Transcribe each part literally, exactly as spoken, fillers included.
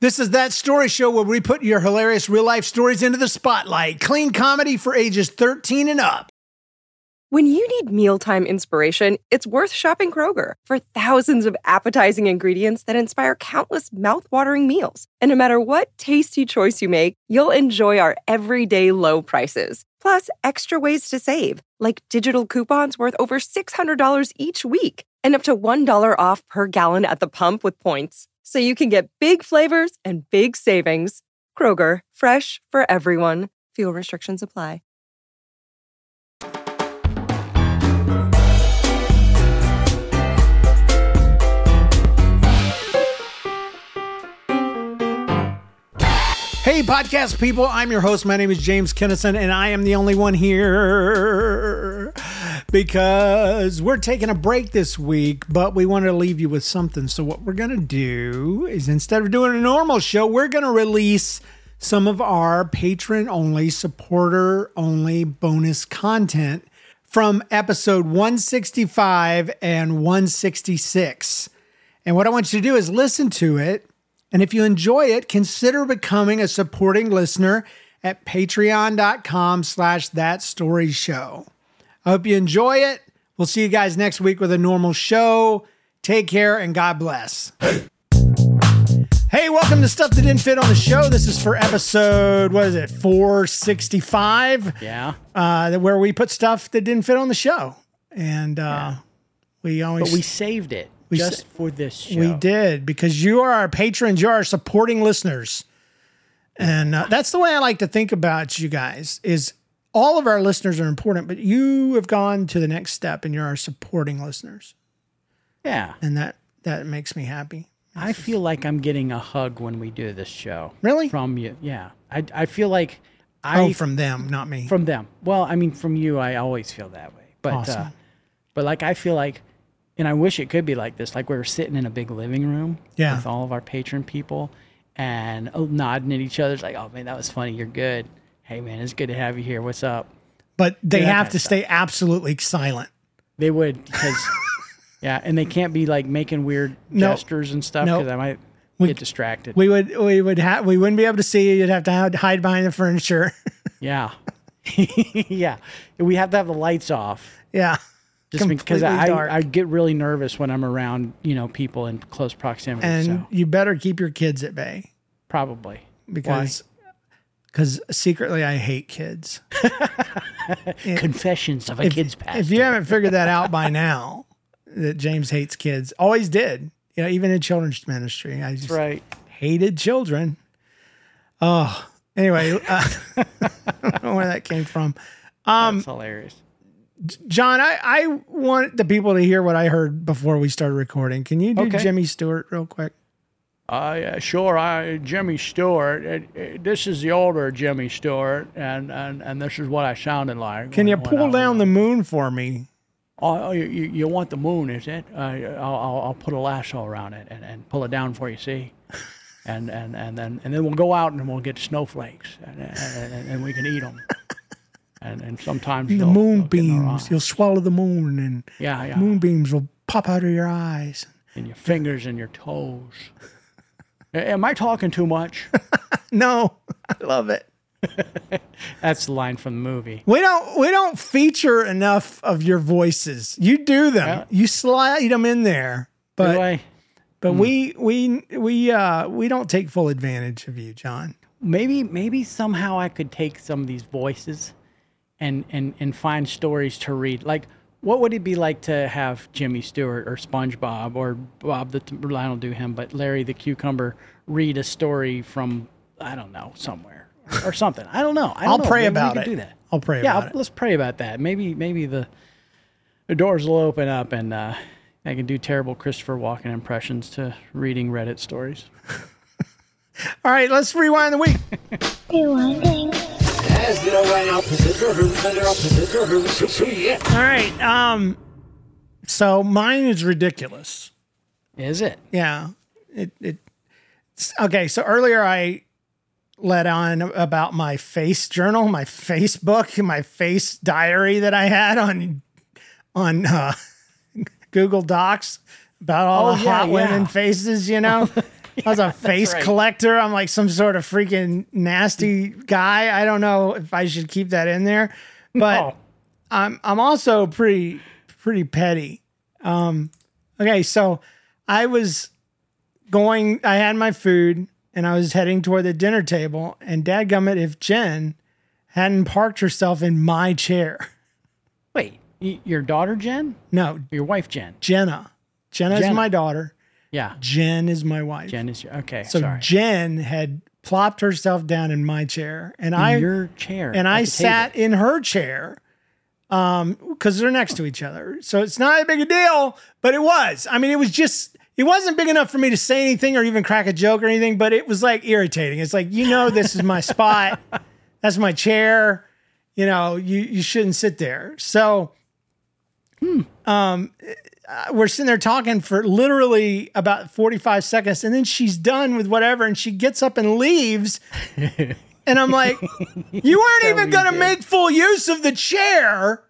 This is That Story Show, where we put your hilarious real-life stories into the spotlight. Clean comedy for ages thirteen and up. When you need mealtime inspiration, it's worth shopping Kroger for thousands of appetizing ingredients that inspire countless mouth-watering meals. And no matter what tasty choice you make, you'll enjoy our everyday low prices. Plus, extra ways to save, like digital coupons worth over six hundred dollars each week and up to one dollar off per gallon at the pump with points. So you can get big flavors and big savings. Kroger, fresh for everyone. Fuel restrictions apply. Hey, podcast people, I'm your host. My name is James Kennison, and I am the only one here because we're taking a break this week, but we wanted to leave you with something. So what we're going to do is, instead of doing a normal show, we're going to release some of our patron-only, supporter-only bonus content from episode one sixty-five and one sixty-six. And what I want you to do is listen to it. And if you enjoy it, consider becoming a supporting listener at patreon.com slash that story show. I hope you enjoy it. We'll see you guys next week with a normal show. Take care and God bless. Hey, welcome to Stuff That Didn't Fit on the Show. This is for episode, what is it, four sixty-five? Yeah. Uh, where we put stuff that didn't fit on the show. And uh, yeah. we always... But we saved it. We Just sa- for this show. We did, because you are our patrons. You're our supporting listeners. And uh, that's the way I like to think about you guys, is all of our listeners are important, but you have gone to the next step and you're our supporting listeners. Yeah. And that, that makes me happy. That's I just... feel like I'm getting a hug when we do this show. Really? From you. Yeah. I, I feel like I... Oh, from them, not me. From them. Well, I mean, from you, I always feel that way. But, awesome. uh, but like, I feel like... And I wish it could be like this, like we were sitting in a big living room yeah. with all of our patron people and oh, nodding at each other. It's like, oh, man, that was funny. You're good. Hey, man, it's good to have you here. What's up? But they yeah, have to stay absolutely silent. They would, because, yeah, and they can't be like making weird nope. gestures and stuff because nope. I might we, get distracted. We would, we would have, we wouldn't be able to see you. You'd have to hide behind the furniture. yeah. yeah. We have to have the lights off. Yeah. Just because I, I get really nervous when I'm around, you know, people in close proximity. And so. you better keep your kids at bay. Probably. Because because secretly I hate kids. Confessions of a if, kid's pastor. If you haven't figured that out by now, that James hates kids. Always did. You know, even in children's ministry. I just That's right. hated children. Oh, anyway. Uh, I don't know where that came from. Um, That's hilarious. John, I, I want the people to hear what I heard before we started recording. Can you do okay. Jimmy Stewart real quick? Uh, yeah, sure. I Jimmy Stewart. It, it, this is the older Jimmy Stewart, and, and, and this is what I sounded like. Can when, you pull down the moon for me? Oh, you, you want the moon, is it? Uh, I'll, I'll I'll put a lasso around it and, and pull it down for you. See, and and and then and then we'll go out and we'll get snowflakes and and, and, and we can eat them. And and sometimes the they'll, moon they'll beams, you'll swallow the moon, and yeah, yeah. moonbeams will pop out of your eyes. And your fingers and your toes. Am I talking too much? No, I love it. That's the line from the movie. We don't we don't feature enough of your voices. You do them. Well, you slide them in there, but do I? but hmm. we we we uh we don't take full advantage of you, John. Maybe maybe somehow I could take some of these voices and and and find stories to read. Like, what would it be like to have Jimmy Stewart or SpongeBob or Bob the I don't do him, but Larry the Cucumber read a story from I don't know somewhere or something. I don't know. I don't I'll know. pray Maybe about we it. could do that. I'll pray yeah, about I'll, it. Let's pray about that. Maybe maybe the the doors will open up and uh, I can do terrible Christopher Walken impressions to reading Reddit stories. All right, let's rewind the week. Rewinding. All right. Um. So mine is ridiculous. Is it? Yeah. It. It. Okay. So earlier I let on about my face journal, my Facebook, my face diary that I had on on uh, Google Docs about all Oh, the yeah, hot yeah. women faces. You know. I was a face right. collector. I'm like some sort of freaking nasty guy. I don't know if I should keep that in there, but No. I'm I'm also pretty pretty petty. Um, okay, so I was going. I had my food and I was heading toward the dinner table. And dadgummit, if Jen hadn't parked herself in my chair. Wait, y- your daughter Jen? No, Your wife Jen? Jenna. Jenna is Jenna. my daughter. Yeah. Jen is my wife. Jen is your, okay. So sorry. Jen had plopped herself down in my chair, and In I your chair. and at I the sat table. in her chair, um, because they're next to each other. So it's not a big a deal, but it was. I mean, it was just. It wasn't big enough for me to say anything or even crack a joke or anything, but it was like irritating. It's like, you know, this is my spot. That's my chair. You know, you you shouldn't sit there. So, Hmm. um. We're sitting there talking for literally about forty-five seconds, and then she's done with whatever, and she gets up and leaves. And I'm like, you weren't So even we going to did. make full use of the chair.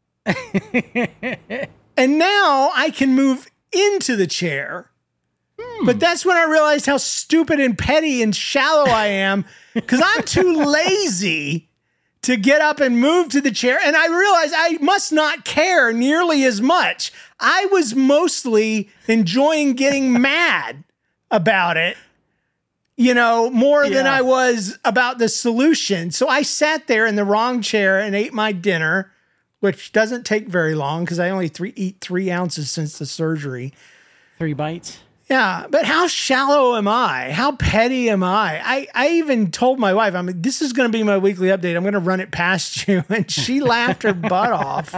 And now I can move into the chair. But that's when I realized how stupid and petty and shallow I am, because I'm too lazy to get up and move to the chair. And I realized I must not care nearly as much. I was mostly enjoying getting mad about it, you know, more than Yeah. I was about the solution. So I sat there in the wrong chair and ate my dinner, which doesn't take very long because I only three, eat three ounces since the surgery. Three bites. Yeah, but how shallow am I? How petty am I? I, I even told my wife, I mean, this is going to be my weekly update. I'm going to run it past you. And she laughed her butt off.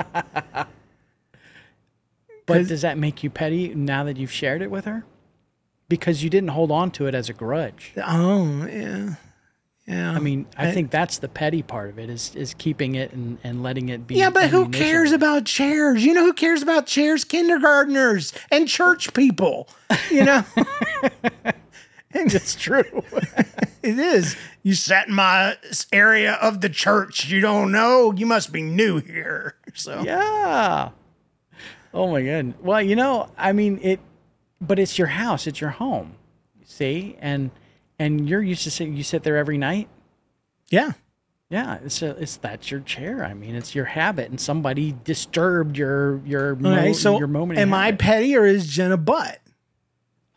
But does that make you petty now that you've shared it with her? Because you didn't hold on to it as a grudge. Oh, yeah. Yeah. I mean, I think that's the petty part of it is is keeping it and, and letting it be. Yeah, but who ammunition. cares about chairs? You know who cares about chairs? Kindergartners and church people. You know? And It's true. it is. You sat in my area of the church. You don't know? You must be new here. So Yeah. Oh my god. Well, you know, I mean it, but it's your house. It's your home. See, and and you're used to sit. You sit there every night. yeah. Yeah, it's a, it's that's your chair. I mean, it's your habit, and somebody disturbed your your mo- Okay, so your moment. am I petty or is Jen a butt? Uh,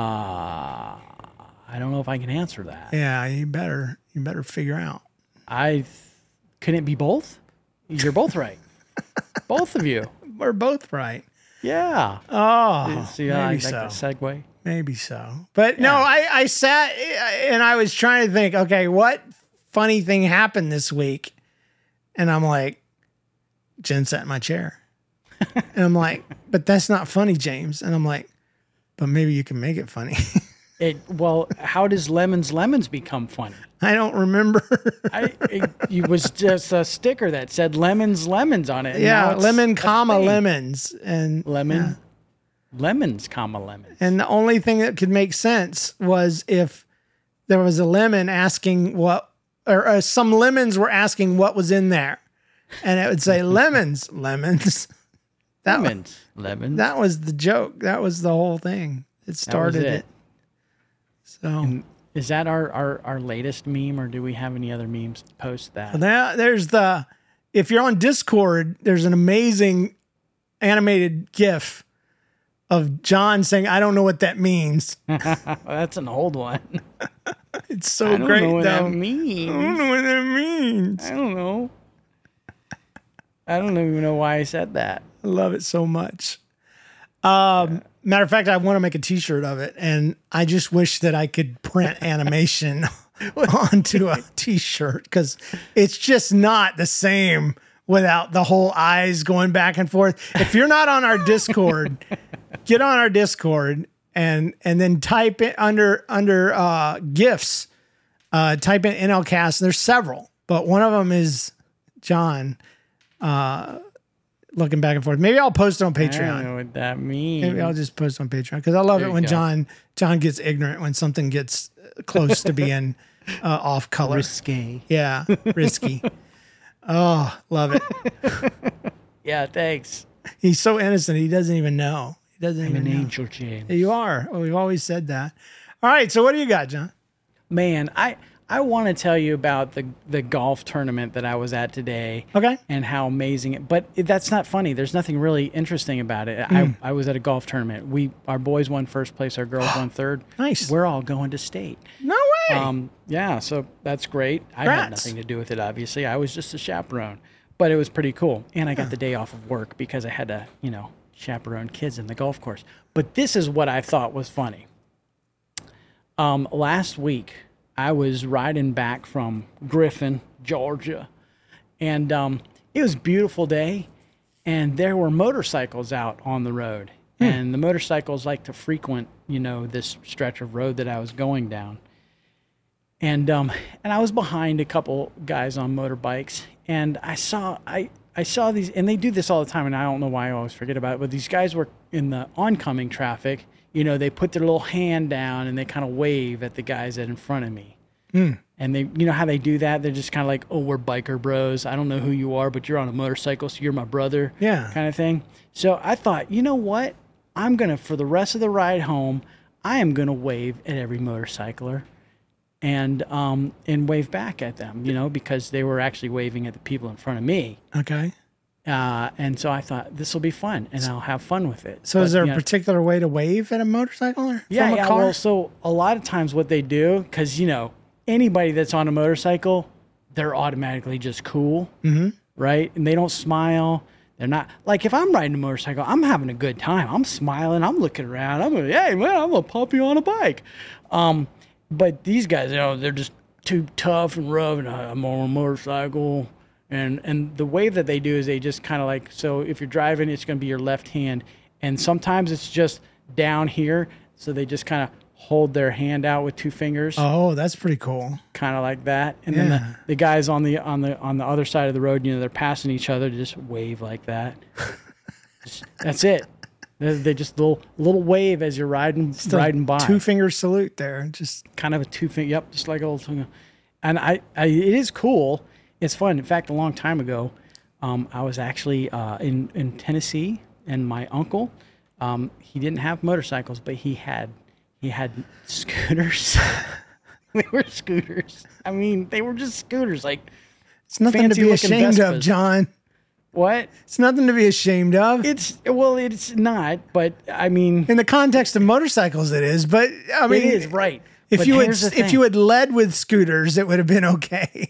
I don't know if I can answer that. Yeah, you better you better figure out. I th- couldn't it be both. You're both right. Both of you. We're both right. Yeah. Oh, See, I maybe like so. the segue. Maybe so. But no, I, I sat and I was trying to think, okay, what funny thing happened this week? And I'm like, Jen sat in my chair. And I'm like, but that's not funny, James. And I'm like, but maybe you can make it funny. It well, how does lemons lemons become funny? I don't remember. I it, it was just a sticker that said lemons lemons on it. and now yeah, it's lemon, a comma, thing. lemons. And Lemon. yeah. Lemons, comma lemons. And the only thing that could make sense was if there was a lemon asking what, or uh, some lemons were asking what was in there. And it would say lemons, lemons. That, wa- lemons, lemons. that was the joke. That was the whole thing. It started it. it. So Is that our, our, our latest meme, or do we have any other memes post that? now there's the, if you're on Discord, there's an amazing animated GIF of John saying, I don't know what that means. That's an old one. It's so I don't great know what though. that means. I don't know what that means. I don't know. I don't even know why I said that. I love it so much. Um, matter of fact, I want to make a t-shirt of it, and I just wish that I could print animation onto a t-shirt because it's just not the same without the whole eyes going back and forth. If you're not on our Discord, get on our Discord and and then type it under under uh, GIFs. Uh, type in N L Cast. There's several, but one of them is John. Uh, looking back and forth. Maybe I'll post it on I don't Patreon. know what that means. Maybe I'll just post on Patreon because I love There it you when go. John John gets ignorant when something gets close to being uh, off color. Risque. Yeah, risky. Oh, love it. Yeah, thanks. He's so innocent. He doesn't even know. He doesn't I'm even an know. angel, James. You are. Well, we've always said that. All right. So what do you got, John? Man, I I want to tell you about the the golf tournament that I was at today. Okay. And how amazing it. But it, that's not funny. There's nothing really interesting about it. Mm. I I was at a golf tournament. We our boys won first place. Our girls won third. Nice. We're all going to state. No way. Um. Yeah. So that's great. I Congrats. had nothing to do with it. Obviously, I was just a chaperone. But it was pretty cool. And I got the day off of work because I had to, you know, chaperone kids in the golf course. But this is what I thought was funny. Um, last week, I was riding back from Griffin, Georgia, and um, it was a beautiful day, and there were motorcycles out on the road. Hmm. And the motorcycles like to frequent, you know, this stretch of road that I was going down. And um, and I was behind a couple guys on motorbikes, and I saw I I saw these, and they do this all the time, and I don't know why I always forget about it, but these guys were in the oncoming traffic. You know, they put their little hand down and they kind of wave at the guys that in front of me. Mm. And they, you know how they do that? They're just kind of like, oh, we're biker bros. I don't know who you are, but you're on a motorcycle, so you're my brother. Yeah. Kind of thing. So I thought, you know what? I'm going to, for the rest of the ride home, I am going to wave at every motorcycler and um and wave back at them, you know, because they were actually waving at the people in front of me. Okay. Uh, and so I thought this will be fun, and I'll have fun with it. So but, is there a know, particular way to wave at a motorcycle or yeah, from a yeah, car? Well, so a lot of times what they do, because, you know, anybody that's on a motorcycle, they're automatically just cool, mm-hmm. right? And they don't smile. They're not, like if I'm riding a motorcycle, I'm having a good time. I'm smiling. I'm looking around. I'm like, hey, man, I'm going to pump you on a bike. Um, but these guys, you know, they're just too tough and rough, and I'm on a motorcycle. And and the wave that they do is they just kind of like, so if you're driving, it's going to be your left hand. And sometimes it's just down here. So they just kind of hold their hand out with two fingers. Oh, that's pretty cool. Kind of like that. And Yeah. then the, the guys on the on the on the other side of the road, you know, they're passing each other to just wave like that. Just, that's it. They, they just little little wave as you're riding Still riding by. Two finger salute there. Just kind of a two finger. Yep, just like a little. And I, I it is cool. It's fun. In fact, a long time ago, um, I was actually uh, in, in Tennessee, and my uncle, um, he didn't have motorcycles, but he had he had scooters. They were scooters. I mean, they were just scooters, like it's nothing to be fancy-looking ashamed of, Vespas. John. What? It's nothing to be ashamed of. It's well, it's not. But I mean, In the context of motorcycles, it is. But I mean, it is right. If But you had here's the if thing. you had led with scooters, it would have been okay.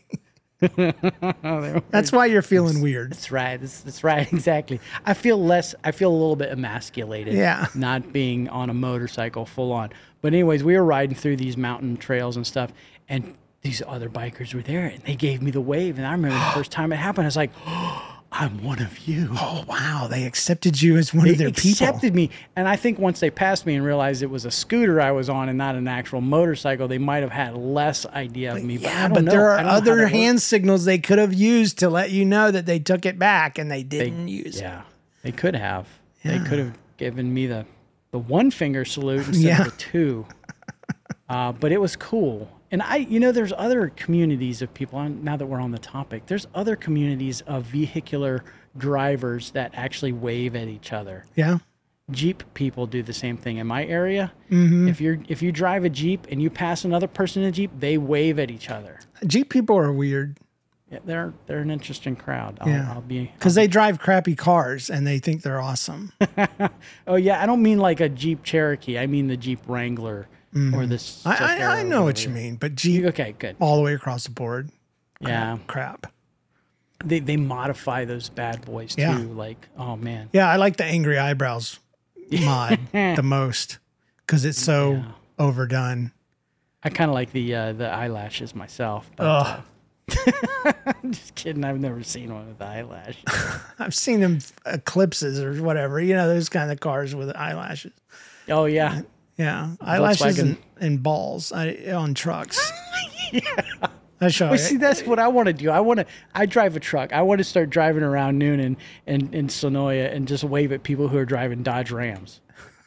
That's why you're feeling weird. That's right. That's, that's right. Exactly. I feel less, I feel a little bit emasculated. Yeah. Not being on a motorcycle full on. But anyways, we were riding through these mountain trails and stuff, and these other bikers were there, and they gave me the wave. And I remember the first time it happened, I was like, oh, I'm one of you. Oh wow, they accepted you as one They of their people. accepted me. And I think once they passed me and realized it was a scooter I was on and not an actual motorcycle, they might have had less idea of me. But I Yeah, don't but know. there I are don't know how other that hand works. signals they could have used to let you know that they took it back, and they They- didn't use it. Yeah, they could have. Yeah. They could have given me the the one finger salute instead Yeah. of the two. Uh, but it was cool. And I, you know, there's other communities of people. on- Now that we're on the topic, there's other communities of vehicular drivers that actually wave at each other. Yeah. Jeep people do the same thing in my area. Mm-hmm. If you're if you drive a Jeep and you pass another person in a Jeep, they wave at each other. Jeep people are weird Yeah, they're they're an interesting crowd. I'll, Yeah. I'll be because they drive crappy cars and they think they're awesome. Oh yeah, I don't mean like a Jeep Cherokee. I mean the Jeep Wrangler or the. Mm-hmm. I, I, I know what you mean, but Jeep Okay, good. all the way across the board. Yeah, Crap. they they modify those bad boys too. Yeah. Like, oh man, Yeah, I like the angry eyebrows mod the most because it's so overdone. I kind of like the uh, the eyelashes myself. But, Ugh. uh, I'm just kidding. I've never seen one with eyelashes. I've seen them eclipses or whatever. You know, those kind of cars with eyelashes. Oh yeah, Yeah, eyelashes Volkswagen. and, and balls I, on trucks. Yeah, I show Well, you. see, that's what I want to do. I want to. I drive a truck. I want to start driving around noon in, in, in Sonoya and just wave at people who are driving Dodge Rams.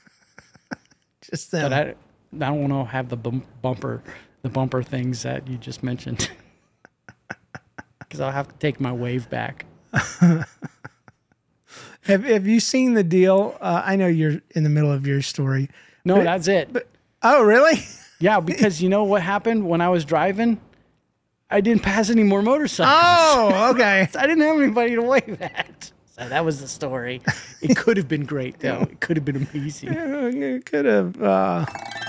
Just them. But I, I don't want to have the bum, bumper, the bumper things that you just mentioned, because I'll have to take my wave back. Have Have you seen the deal? Uh, I know you're in the middle of your story. No, But- that's it. Oh, really? Yeah, because you know what happened when I was driving? I didn't pass any more motorcycles. Oh, okay. I didn't have anybody to wave at. So that was the story. It could have been great, though. It could have been amazing. It could have. Uh...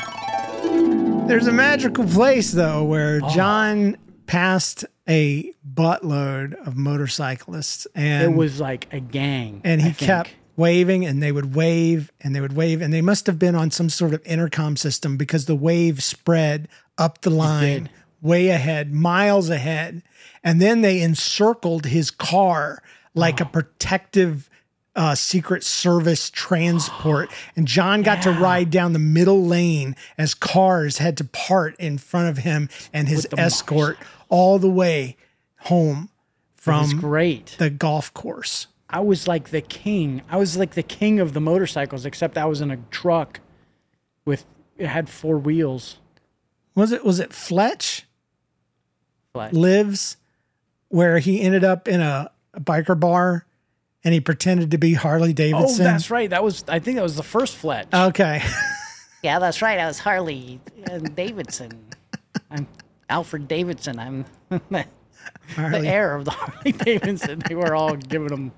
There's a magical place, though, where Oh. John passed a buttload of motorcyclists. And It was like a gang. And he I think. kept waving, and they would wave, and they would wave. And they must have been on some sort of intercom system because the wave spread up the line, did. way ahead, miles ahead. And then they encircled his car like a protective uh, Secret Service transport. And John got to ride down the middle lane as cars had to part in front of him and his With the escort all the way home It was from great. the golf course. I was like the king. I was like the king of the motorcycles, except I was in a truck with, it had four wheels. Was it, was it Fletch Flat. Lives, where he ended up in a, a biker bar and he pretended to be Harley Oh, Davidson? that's right. That was, I think that was the first Fletch. Okay. Yeah, that's right. I was Harley uh, Davidson. I'm Alfred Davidson. I'm the Harley. heir of the Harley Davidson. They were all giving them.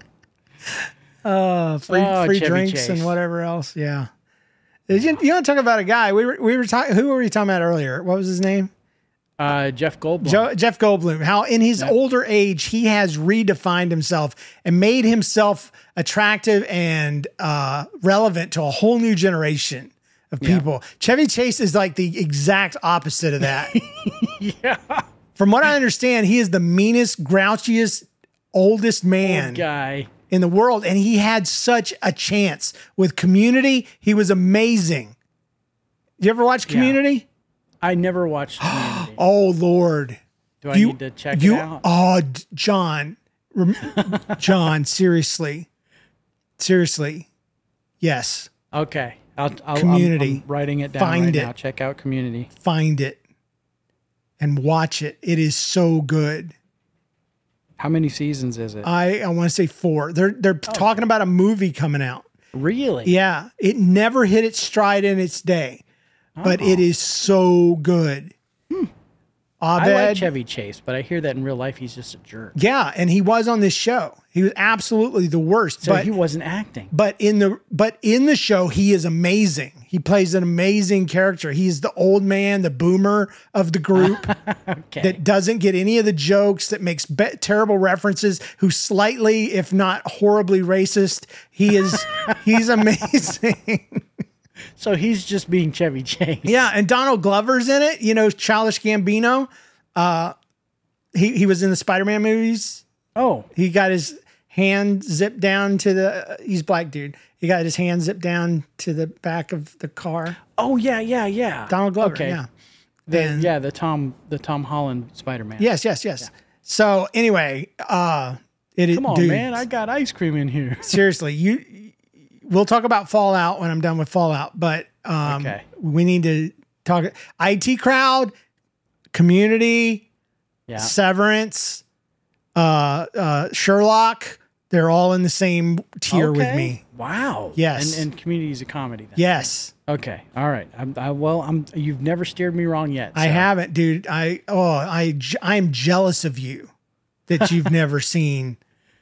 Uh, free Oh, free Chevy drinks Chase. and whatever else. Yeah. Did you, you want to talk about a guy? We were, we were talking, who were we talking about earlier? What was his name? Uh, Jeff Goldblum. Joe, Jeff Goldblum. How in his older age, he has redefined himself and made himself attractive and uh, relevant to a whole new generation of people. Chevy Chase is like the exact opposite of that. yeah. From what I understand, he is the meanest, grouchiest, oldest man Guy. in the world. And he had such a chance with Community. He was amazing. You ever watch Community? I never watched Community. Oh, Lord. Do I you, need to check you, it out? Oh, D- John. Rem- John, seriously. Seriously. Yes. Okay. I'll, I'll, Community. I'm, I'm writing it down Find right it. now. Check out Community. Find it and watch it. It is so good. How many seasons is it? I, I want to say four. They're they're talking about a movie coming out. really? Yeah. It never hit its stride in its day, but it is so good. Abed. I like Chevy Chase, but I hear that in real life he's just a jerk. Yeah, and he was on this show. He was absolutely the worst. So but he wasn't acting. but in the but in the show, he is amazing. He plays an amazing character. He's the old man, the boomer of the group Okay. that doesn't get any of the jokes, that makes be- terrible references, who's slightly, if not horribly racist. He is he's amazing. So he's just being Chevy Chase. Yeah, and Donald Glover's in it. You know, Childish Gambino. Uh, he he was in the Spider-Man movies. Oh, He got his hand zipped down to the. Uh, he's a black dude. He got his hand zipped down to the back of the car. oh yeah, yeah, yeah. Donald Glover. Okay. Yeah. The, And- yeah, the Tom, the Tom Holland Spider-Man. Yes. Yes. Yes. So anyway, uh, it is. Come on, dude, man. I got ice cream in here. seriously, you. We'll talk about Fallout when I'm done with Fallout, but um, Okay. we need to talk. I T Crowd, Community, Yeah. Severance, uh, uh, Sherlock. They're all in the same tier with Okay. me. Wow. Yes. And, and Community is a comedy. Then. Yes, Okay. All right. I'm, I, well, I'm. You've never steered me wrong yet. I so- haven't, dude. I oh, I j- I'm jealous of you that you've never seen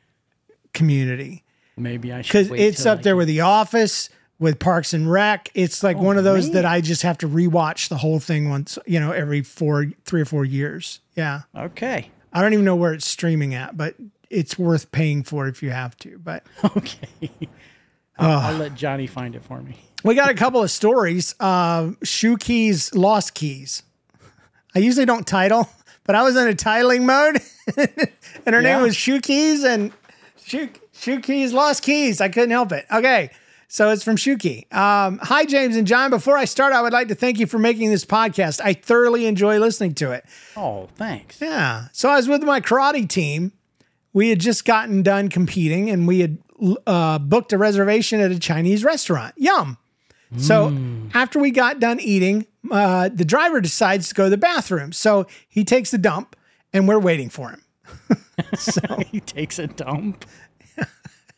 Community. Maybe I should. Because wait it's till up I there get- with The Office, with Parks and Rec. It's like one of those man. that I just have to rewatch the whole thing once, you know, every four, three or four years. Yeah. Okay. I don't even know where it's streaming at, but it's worth paying for if you have to. But Okay. I'll, I'll let Johnny find it for me. we got a couple of stories. Uh, Shoe Keys, Lost Keys. I usually don't title, but I was in a titling mode, and her name Yeah. was Shoe Keys, and Shoe, Shoe Keys, Lost Keys. I couldn't help it. Okay. So it's from Shuki. Um, Hi, James and John. Before I start, I would like to thank you for making this podcast. I thoroughly enjoy listening to it. Oh, thanks. Yeah. So I was with my karate team. We had just gotten done competing, and we had uh, booked a reservation at a Chinese restaurant. Yum. So after we got done eating, uh, the driver decides to go to the bathroom. So he takes the dump, and we're waiting for him. He takes a dump.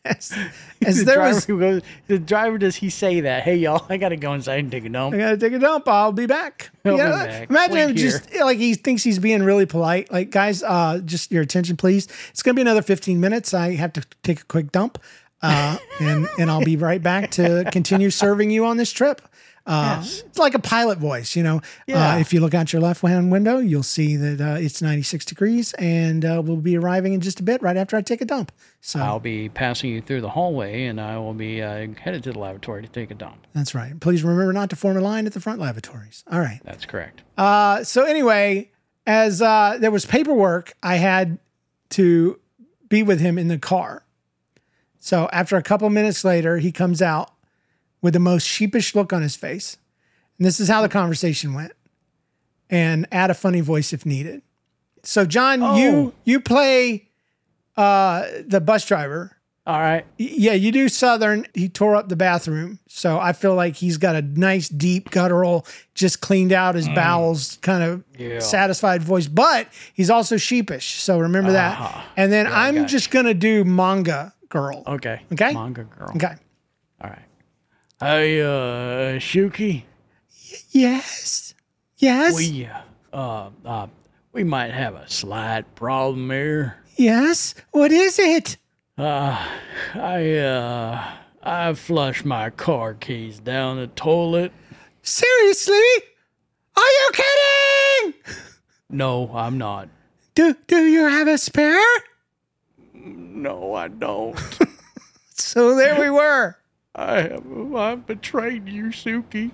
as, as the there driver was, who goes, the driver, does he say that? Hey, y'all, I got to go inside and take a dump. I gotta take a dump. I'll be back. I'll You be know, back. Imagine Wait him here. just like he thinks he's being really polite. Like, guys, uh, just your attention, please. It's gonna be another fifteen minutes. I have to take a quick dump, uh, and and I'll be right back to continue serving you on this trip. Uh, Yes. It's like a pilot voice, you know. Yeah. Uh, if you look out your left-hand window, you'll see that uh, it's ninety-six degrees, and uh, we'll be arriving in just a bit, right after I take a dump. So I'll be passing you through the hallway, and I will be uh, headed to the lavatory to take a dump. that's right. Please remember not to form a line at the front lavatories. All right. That's correct. Uh, so anyway, as uh, there was paperwork, I had to be with him in the car. So after a couple minutes later, he comes out with the most sheepish look on his face. And this is how the conversation went. And add a funny voice if needed. So John, Oh. you you play uh, the bus driver. All right. Y- Yeah, you do Southern. He tore up the bathroom. So I feel like he's got a nice, deep, guttural, just cleaned out his bowels, kind of Yeah. satisfied voice. But he's also sheepish. So remember that. Ah. And then Yeah, I I'm got just going to do manga girl. Okay. Okay. Manga girl. Okay. All right. Hey, uh, Shuki, Yes. Yes. we, uh, uh, we might have a slight problem here. yes. What is it? Uh, I, uh, I flushed my car keys down the toilet. Seriously? Are you kidding? No, I'm not. Do Do you have a spare? No, I don't. So there we were. I have I betrayed you, Suki.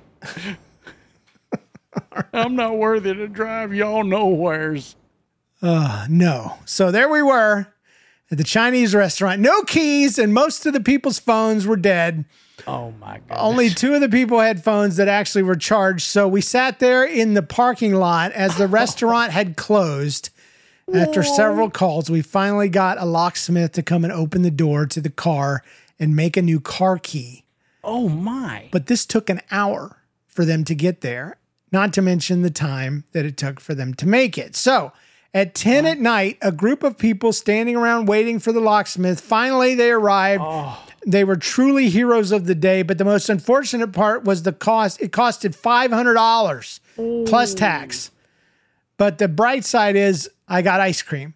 I'm not worthy to drive y'all nowheres. Uh, no. So there we were at the Chinese restaurant. No keys, and most of the people's phones were dead. Oh my god. Only two of the people had phones that actually were charged. So we sat there in the parking lot as the restaurant had closed. After several calls, we finally got a locksmith to come and open the door to the car and make a new car key. Oh my. But this took an hour for them to get there, not to mention the time that it took for them to make it. So at ten at night, a group of people standing around waiting for the locksmith, finally they arrived. They were truly heroes of the day, but the most unfortunate part was the cost. It costed five hundred dollars plus tax. But the bright side is I got ice cream.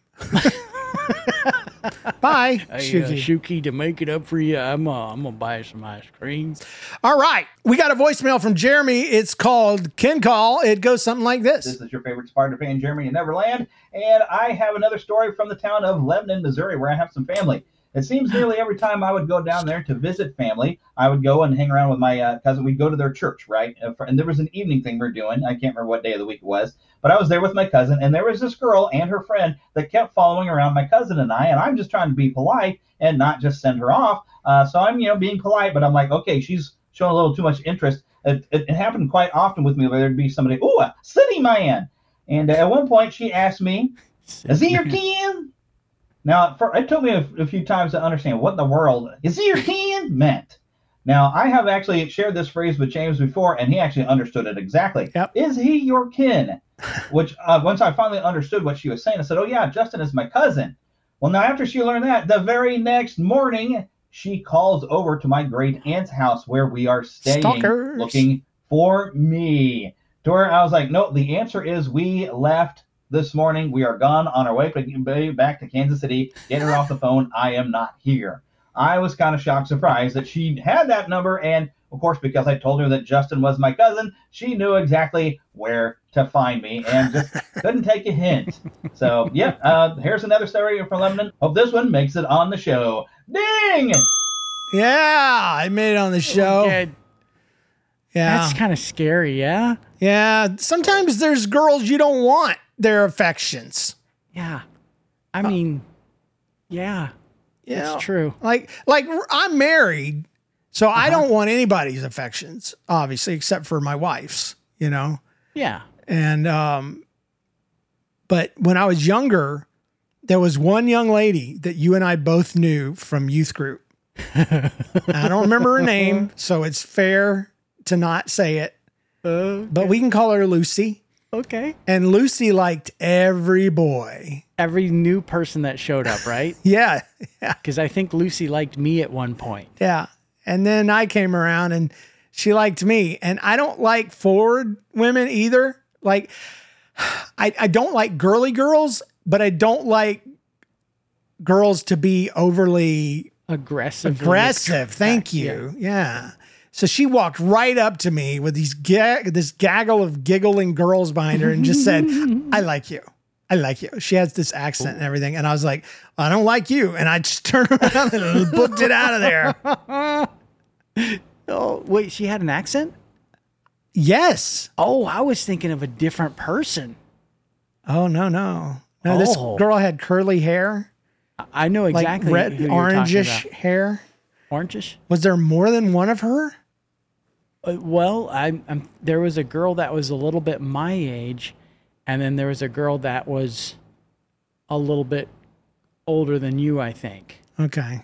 Bye, Hey, uh, Shuki. Shuki, to make it up for you, I'm uh, I'm gonna buy some ice cream. All right. We got a voicemail from Jeremy. It's called Ken Call. It goes something like this. This is your favorite Sparta fan, Jeremy in Neverland, and I have another story from the town of Lebanon, Missouri, where I have some family. It seems nearly every time I would go down there to visit family, I would go and hang around with my uh, cousin. We'd go to their church, right? And there was an evening thing we we're doing. I can't remember what day of the week it was, but I was there with my cousin, and there was this girl and her friend that kept following around my cousin and I, and I'm just trying to be polite and not just send her off. Uh, so I'm, you know, being polite, but I'm like, okay, she's showing a little too much interest. It, it, it happened quite often with me where there'd be somebody, ooh, a city man. And uh, at one point she asked me, is he your kin? Now, for, it took me a, a few times to understand what in the world is he your kin meant. Now, I have actually shared this phrase with James before, and he actually understood it exactly. Yep. Is he your kin? Which, uh, once I finally understood what she was saying, I said, oh, yeah, Justin is my cousin. Well, now, after she learned that, the very next morning, she calls over to my great aunt's house where we are staying, Stalkers. looking for me. To where I was like, no, the answer is we left this morning. We are gone on our way back to Kansas City. Get her off the phone. I am not here. I was kind of shocked, surprised that she had that number. And, of course, because I told her that Justin was my cousin, she knew exactly where to find me and just couldn't take a hint. So, yeah, uh, here's another story from Lebanon. Hope this one makes it on the show. Ding! Yeah, I made it on the show. Okay, Yeah. that's kind of scary, yeah? Yeah. Sometimes there's girls you don't want their affections. Yeah. I mean, yeah, Yeah. it's true. Like, like I'm married, so I Uh-huh. don't want anybody's affections, obviously, except for my wife's, you know? Yeah. And, um, but when I was younger, there was one young lady that you and I both knew from youth group. I don't remember her name, so it's fair to not say it, Uh, but we can call her Lucy. Okay. And Lucy liked every boy. Every new person that showed up, right? Yeah. Yeah. Because I think Lucy liked me at one point. Yeah. And then I came around and she liked me. And I don't like forward women either. Like, I, I don't like girly girls, but I don't like girls to be overly Aggressive. aggressive. Thank you. Yeah. yeah. So she walked right up to me with these ga- this gaggle of giggling girls behind her and just said, I like you. I like you. She has this accent and everything. And I was like, I don't like you. And I just turned around and booked it out of there. Oh, wait, she had an accent? Yes. Oh, I was thinking of a different person. Oh, no, no. No, this Oh. girl had curly hair, I know like exactly red, who you're talking orangish about. hair. Orangish? Was there more than one of her? Uh, well, I, I'm, there was a girl that was a little bit my age, and then there was a girl that was a little bit older than you, I think. Okay.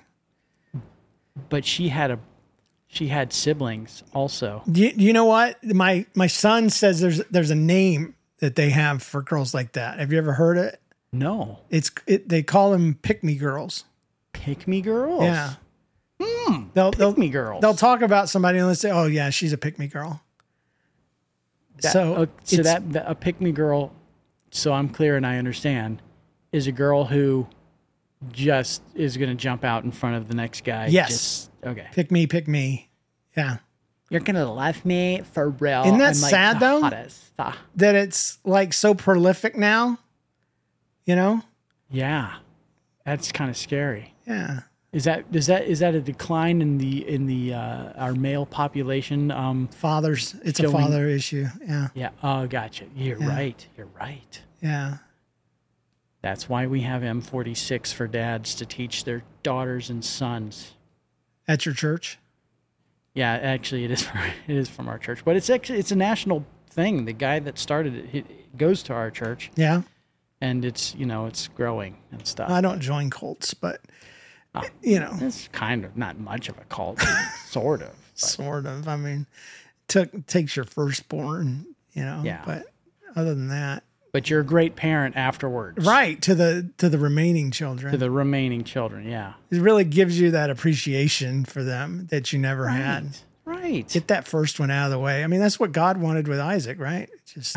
But she had a, she had siblings also. You, you know what? My my son says there's there's a name that they have for girls like that. Have you ever heard it? No, It's it, they call them pick-me girls. pick me girls. Yeah. Hmm. They'll, Pick they'll, me girls. They'll talk about somebody and they'll say, "Oh yeah, she's a pick me girl." That- so uh, so it's- that, that a pick me girl. So I'm clear and I understand, is a girl who just is going to jump out in front of the next guy. Yes. Just, okay. pick me, pick me. Yeah. You're going to love me for real. Isn't that I'm, like, sad, the though? hottest. Ah. That it's like so prolific now. You know? Yeah. That's kind of scary. Yeah. Is that is that is that a decline in the in the uh, our male population? Um, Fathers. It's a Showing- father issue. Yeah. yeah. Oh, gotcha. You're Yeah. right. You're right. Yeah. That's why we have M forty-six for dads to teach their daughters and sons. At your church. Yeah, actually, it is. From, it is from our church, but it's actually it's a national thing. The guy that started it he goes to our church, Yeah. and it's you know it's growing and stuff. I don't join cults, but you know, It's kind of not much of a cult, sort of. but- sort of. I mean, took takes your firstborn, you know. Yeah. But other than that, But you're a great parent afterwards, right to the to the remaining children. To the remaining children, yeah. It really gives you that appreciation for them that you never had. Right. Get that first one out of the way. I mean, that's what God wanted with Isaac, right? Just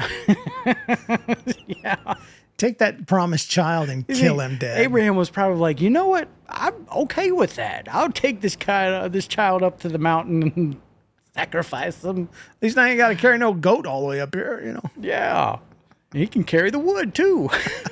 yeah. take that promised child and kill him dead. Abraham was probably like, you know what? I'm okay with that. I'll take this kind of this child up to the mountain and sacrifice him. At least I ain't got to carry no goat all the way up here, you know. Yeah. He can carry the wood too.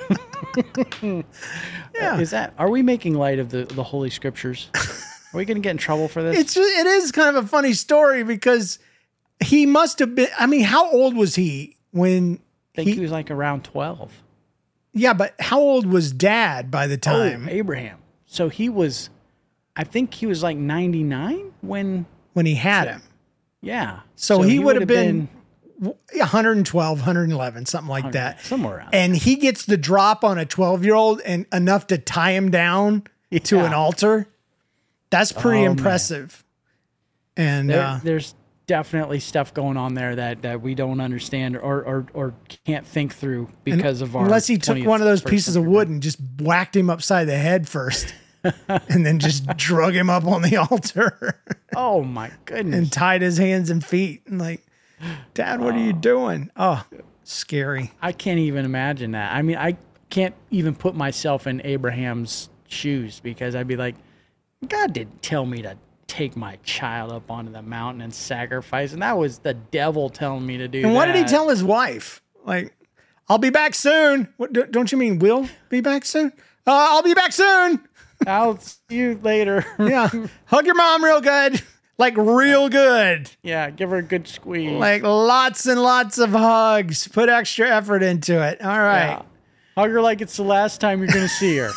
Yeah. Is that are we making light of the, the Holy Scriptures? Are we gonna get in trouble for this? It's it is kind of a funny story because he must have been. I mean, how old was he when? I think he, he, was like around twelve. yeah, but how old was Dad by the time Oh, Abraham. So he was I think he was like ninety-nine when when he had him? yeah. So, he, would have would've been, one twelve, one eleven, something like that. somewhere around. And he gets the drop on a twelve-year-old and enough to tie him down to Yeah. an altar. That's pretty Oh, man. impressive. And There, uh, there's definitely stuff going on there that, that we don't understand or, or, or can't think through because of our unless he took twentieth one of those first pieces of century wood and just whacked him upside the head first, and then just drug him up on the altar Oh my goodness. and tied his hands and feet. And like, Dad, what are you doing? Oh, scary. I can't even imagine that. I mean, I can't even put myself in Abraham's shoes because I'd be like, God didn't tell me to take my child up onto the mountain and sacrifice. And that was the devil telling me to do And what that. did he tell his wife? Like, I'll be back soon. What, do- don't you mean we'll be back soon? Uh, I'll be back soon. I'll see you later. Yeah. Hug your mom real good. Like, real good. Yeah, give her a good squeeze. Like, lots and lots of hugs. Put extra effort into it. All right. Yeah. Hug her like it's the last time you're going to see her.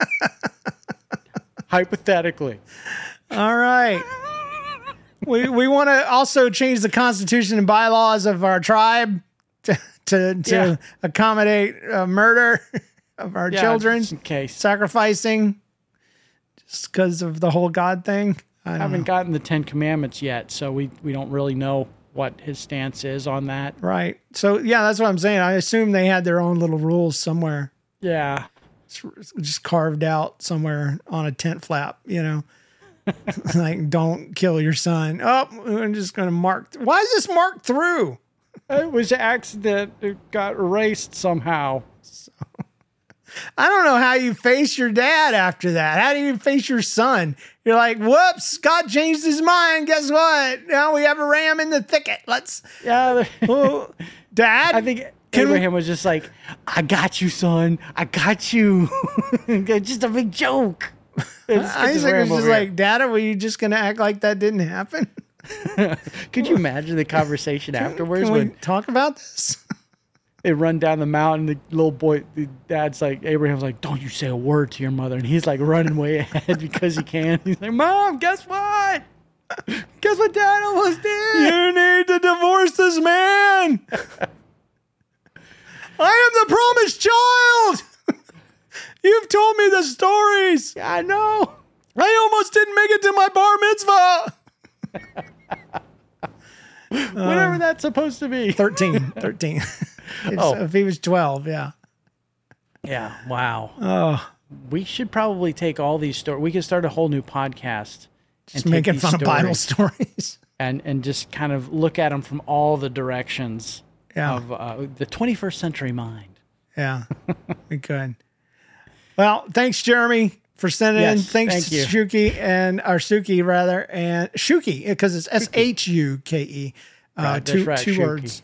Hypothetically. All right. We we want to also change the constitution and bylaws of our tribe to to, to Yeah. accommodate uh, murder of our Yeah, children, just in case. sacrificing, just because of the whole God thing. I I don't haven't know. gotten the Ten Commandments yet, so we, we don't really know what his stance is on that. Right. So yeah, that's what I'm saying. I assume they had their own little rules somewhere, Yeah. just carved out somewhere on a tent flap, you know, like don't kill your son. Oh, I'm just going to mark. Why is this marked through? It was an accident. It got erased somehow. I don't know how you face your dad after that. How do you face your son? You're like, whoops, Scott changed his mind. Guess what? Now we have a ram in the thicket. Let's, Yeah. oh, Dad. I think Can we- Abraham was just like, I got you, son. I got you. Just a big joke. Let's get this Isaac ram was just over here. like, Dad, were you just going to act like that didn't happen? Could you imagine the conversation afterwards Can we when talk about this? they run down the mountain? The little boy, the dad's like, Abraham's like, don't you say a word to your mother. And he's like running way ahead because he can. He's like, Mom, guess what? Guess what Dad almost did? You need to divorce this man. I am the promised child. You've told me the stories. I know. I almost didn't make it to my bar mitzvah. Whatever that's supposed to be. thirteen. thirteen. If- Oh. If he was twelve, yeah. Yeah. Wow. Oh, We should probably take all these stories. We could start a whole new podcast. just and take making these fun of Bible stories stories. and and just kind of look at them from all the directions Yeah. of uh, the twenty-first century mind. Yeah, we could. Well, thanks, Jeremy, for sending in. Yes, Thanks thank to you. Shuki and or Suki rather, and Shuki because it's S H U K E. Uh, Right, that's two right, two Shuki. words.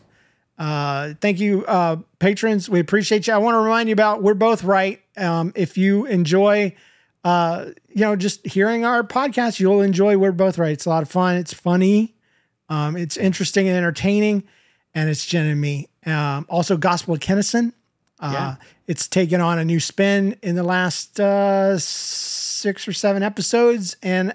Uh, thank you, uh, patrons. We appreciate you. I want to remind you about We're Both Right. Um, if you enjoy, uh, you know, just hearing our podcast, you'll enjoy We're Both Right. It's a lot of fun. It's funny. Um, it's interesting and entertaining, and it's Jen and me. Um, also, Gospel of Kennison. Uh, Yeah. It's taken on a new spin in the last uh, six or seven episodes, and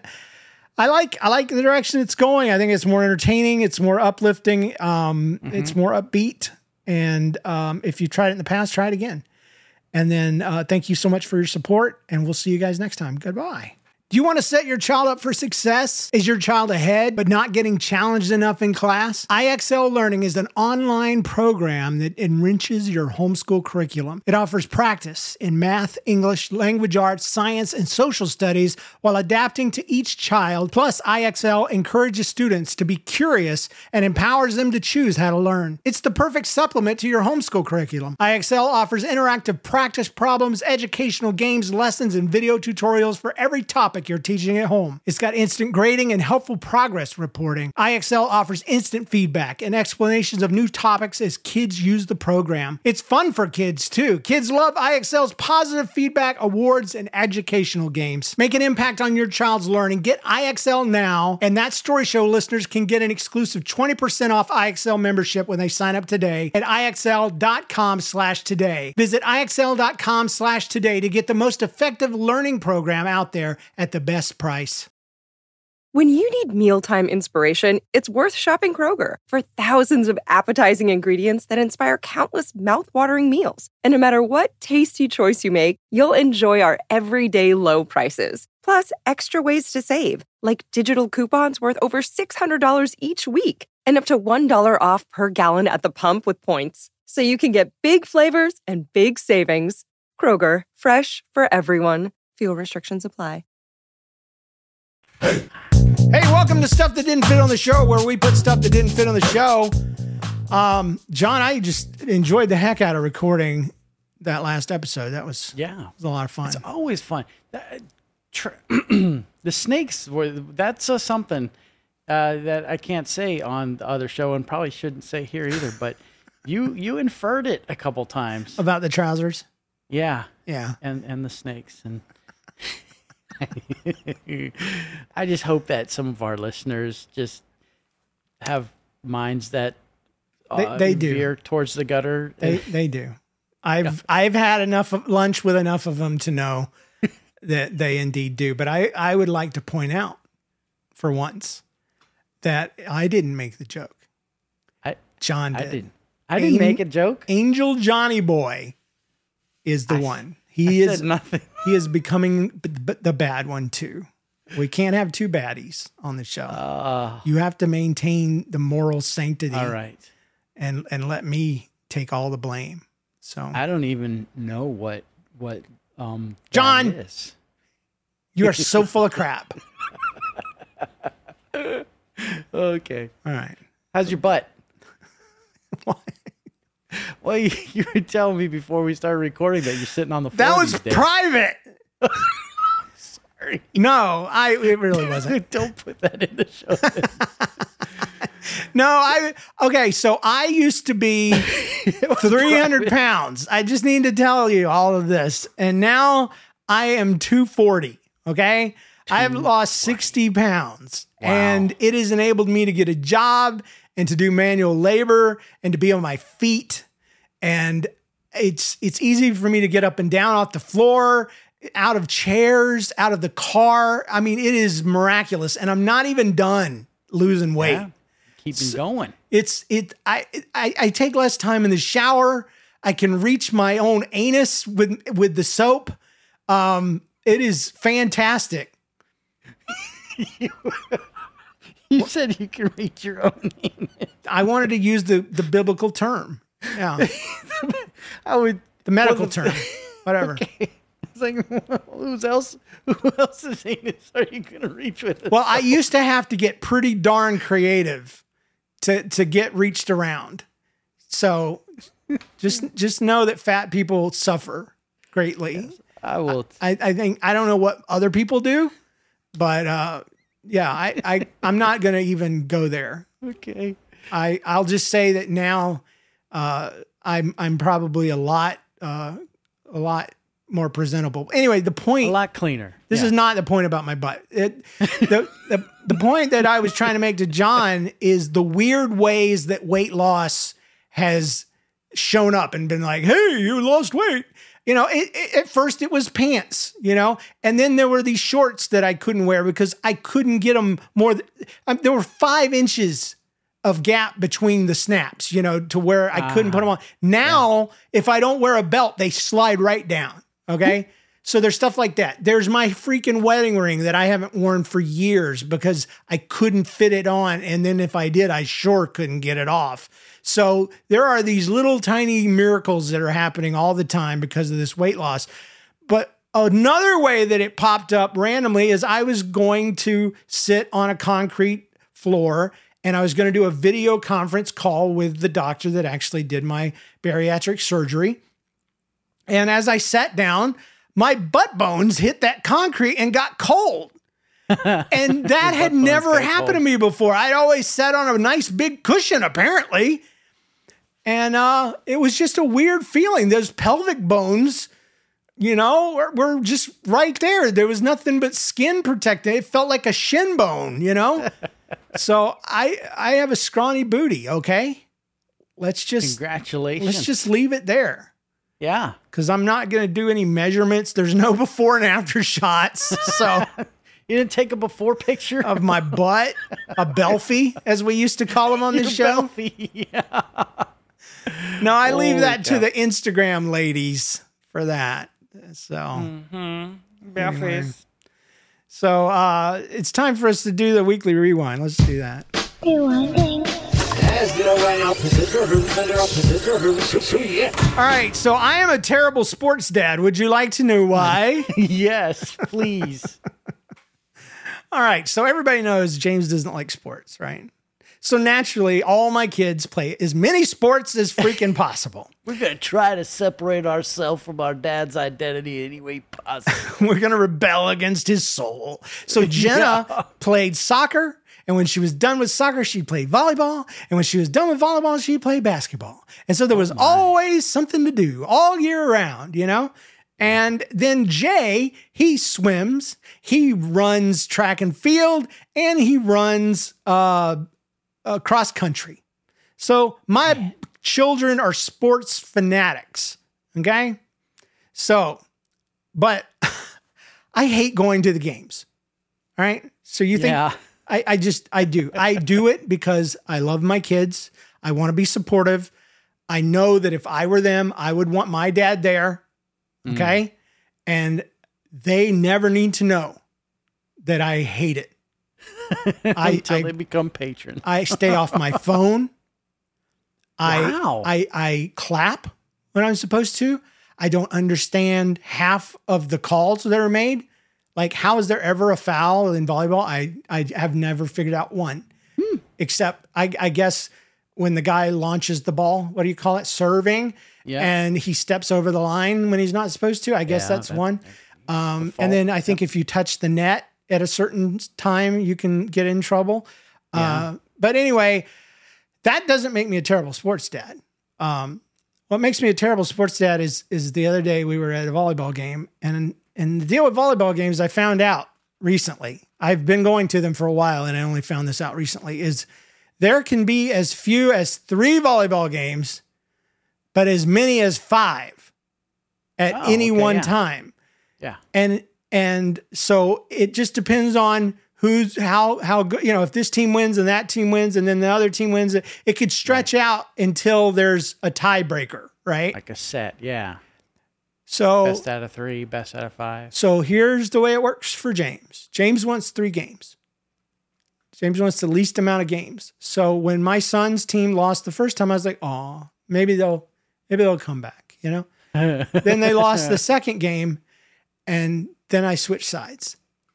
I like I like the direction it's going. I think it's more entertaining. It's more uplifting. Um, It's more upbeat. And um, if you tried it in the past, try it again. And then uh, thank you so much for your support, and we'll see you guys next time. Goodbye. Do you want to set your child up for success? Is your child ahead but not getting challenged enough in class? I X L Learning is an online program that enriches your homeschool curriculum. It offers practice in math, English, language arts, science, and social studies while adapting to each child. Plus, I X L encourages students to be curious and empowers them to choose how to learn. It's the perfect supplement to your homeschool curriculum. I X L offers interactive practice problems, educational games, lessons, and video tutorials for every topic you're teaching at home. It's got instant grading and helpful progress reporting. I X L offers instant feedback and explanations of new topics as kids use the program. It's fun for kids too. Kids love I X L's positive feedback, awards, and educational games. Make an impact on your child's learning. Get I X L now, and That Story Show listeners can get an exclusive twenty percent off I X L membership when they sign up today at IXL.com slash today. Visit IXL.com slash today to get the most effective learning program out there at the best price. When you need mealtime inspiration, it's worth shopping Kroger for thousands of appetizing ingredients that inspire countless mouthwatering meals. And no matter what tasty choice you make, you'll enjoy our everyday low prices. Plus, extra ways to save, like digital coupons worth over six hundred dollars each week and up to one dollar off per gallon at the pump with points. So you can get big flavors and big savings. Kroger, fresh for everyone. Fuel restrictions apply. Hey, welcome to Stuff That Didn't Fit on the Show, where we put stuff that didn't fit on the show. Um, John, I just enjoyed the heck out of recording that last episode. That was, Yeah. was a lot of fun. It's always fun. That- tr- the snakes were, that's uh, something uh, that I can't say on the other show and probably shouldn't say here either, but you, you inferred it a couple times. About the trousers? Yeah. Yeah. And, and the snakes. And I just hope that some of our listeners just have minds that uh, They- they do. veer towards the gutter. They they do. I've I've had enough of lunch with enough of them to know that they indeed do. But I, I would like to point out for once that I didn't make the joke. I, John did. I didn't. I didn't Ang- make a joke. Angel Johnny Boy is the I s- one. I He is said nothing. he is becoming b- b- the bad one too. We can't have two baddies on the show. Uh, You have to maintain the moral sanctity. all right. And and let me take all the blame. So I don't even know what what um that John! is. you are so full of crap. Okay. All right. How's your butt? What? Well, you, you were telling me before we started recording that you're sitting on the floor. That was these days. private. Sorry. No, I it really wasn't. Don't put that in the show. No, I okay. So I used to be three hundred pounds. I just need to tell you all of this, and now I am two forty. Okay, I have lost sixty pounds, and it has enabled me to get a job and to do manual labor and to be on my feet. And it's it's easy for me to get up and down off the floor, out of chairs, out of the car. I mean, it is miraculous, and I'm not even done losing weight. Yeah. Keeping going. It's it. I, I I take less time in the shower. I can reach my own anus with with the soap. Um, it is fantastic. You said you can reach your own anus. I wanted to use the the biblical term. Yeah, I would. the medical Well, the- term. Whatever. Okay. It's like, who's else? Who else's anus are you gonna reach with? This? Well, I used to have to get pretty darn creative to to get reached around. So just just know that fat people suffer greatly. I will. I, I think I don't know what other people do, but uh, yeah, I, I I'm not gonna even go there. Okay. I I'll just say that now uh, I'm I'm probably a lot uh, a lot more presentable. Anyway, the point. A lot cleaner. This Yeah. is not the point about my butt. It, the, the, the point that I was trying to make to John is the weird ways that weight loss has shown up and been like, hey, you lost weight. You know, it, it, at first it was pants, you know, and then there were these shorts that I couldn't wear because I couldn't get them more. Th- um, there were five inches of gap between the snaps, you know, to where I couldn't put them on. Now, if I don't wear a belt, they slide right down. Okay. So there's stuff like that. There's my freaking wedding ring that I haven't worn for years because I couldn't fit it on. And then if I did, I sure couldn't get it off. So there are these little tiny miracles that are happening all the time because of this weight loss. But another way that it popped up randomly is I was going to sit on a concrete floor and I was going to do a video conference call with the doctor that actually did my bariatric surgery. And as I sat down, my butt bones hit that concrete and got cold. And that had never got happened cold. to me before. I'd always sat on a nice big cushion, apparently. And uh, it was just a weird feeling. Those pelvic bones, you know, were, were just right there. There was nothing but skin protecting. It felt like a shin bone, you know? So I I have a scrawny booty, okay? Let's just Congratulations. let's just leave it there. Yeah. Because I'm not going to do any measurements. There's no before and after shots. So You didn't take a before picture of my butt, a belfie, as we used to call them on your this show. belfie. Yeah. No, I leave Holy that to cow. the Instagram ladies for that. So, Belfies. so uh, it's time for us to do the weekly rewind. Let's do that. Rewinding. All right. So I am a terrible sports dad. Would you like to know why? Yes, please. All right. So everybody knows James doesn't like sports, right? So naturally, all my kids play as many sports as freaking possible. We're going to try to separate ourselves from our dad's identity any way possible. We're going to rebel against his soul. So Jenna played soccer. And when she was done with soccer, she played volleyball. And when she was done with volleyball, she played basketball. And so there was always something to do all year round, you know? And then Jay, he swims, he runs track and field, and he runs uh, uh, cross country. So my children are sports fanatics, okay? So, but I hate going to the games, all right? So you think... Yeah. I, I just, I do. I do it because I love my kids. I want to be supportive. I know that if I were them, I would want my dad there. Okay. Mm. And they never need to know that I hate it. I, Until I they become patrons. I stay off my phone. Wow. I, I I clap when I'm supposed to. I don't understand half of the calls that are made. Like, how is there ever a foul in volleyball? I, I have never figured out one. Hmm. Except, I, I guess, when the guy launches the ball, what do you call it? Serving. Yeah. And he steps over the line when he's not supposed to. I guess Yeah, that's that- one. Um, the and then fault. I think if you touch the net at a certain time, you can get in trouble. Uh, but anyway, that doesn't make me a terrible sports dad. Um, what makes me a terrible sports dad is is the other day we were at a volleyball game, and and the deal with volleyball games I found out recently. I've been going to them for a while, and I only found this out recently. Is there can be as few as three volleyball games, but as many as five at Oh, any okay, one yeah. time. Yeah. And and so it just depends on who's how how good, you know, if this team wins and that team wins and then the other team wins, it, it could stretch out until there's a tiebreaker, right? Like a set. Yeah. So Best out of three, best out of five. so here's the way it works for James. James wants three games. James wants the least amount of games. So when my son's team lost the first time, I was like, "Oh, maybe they'll maybe they'll come back," you know? Then they lost the second game, and then I switched sides.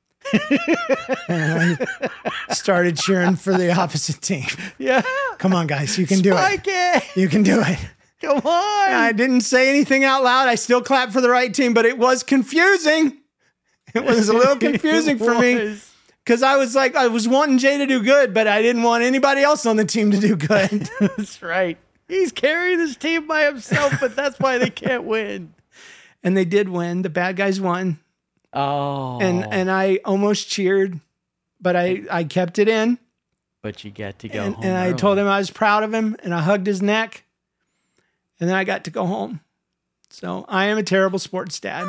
And I started cheering for the opposite team. Yeah. Come on, guys, you can do Spike it. it. You can do it. Come on. I didn't say anything out loud. I still clapped for the right team, but it was confusing. It was a little confusing for me Was. because I was like, I was wanting Jay to do good, but I didn't want anybody else on the team to do good. That's right. He's carrying his team by himself, but that's why they can't win. And they did win. The bad guys won. Oh. And and I almost cheered, but I, I kept it in. But you get to go And, home. and I early. told him I was proud of him, and I hugged his neck. And then I got to go home. So I am a terrible sports dad.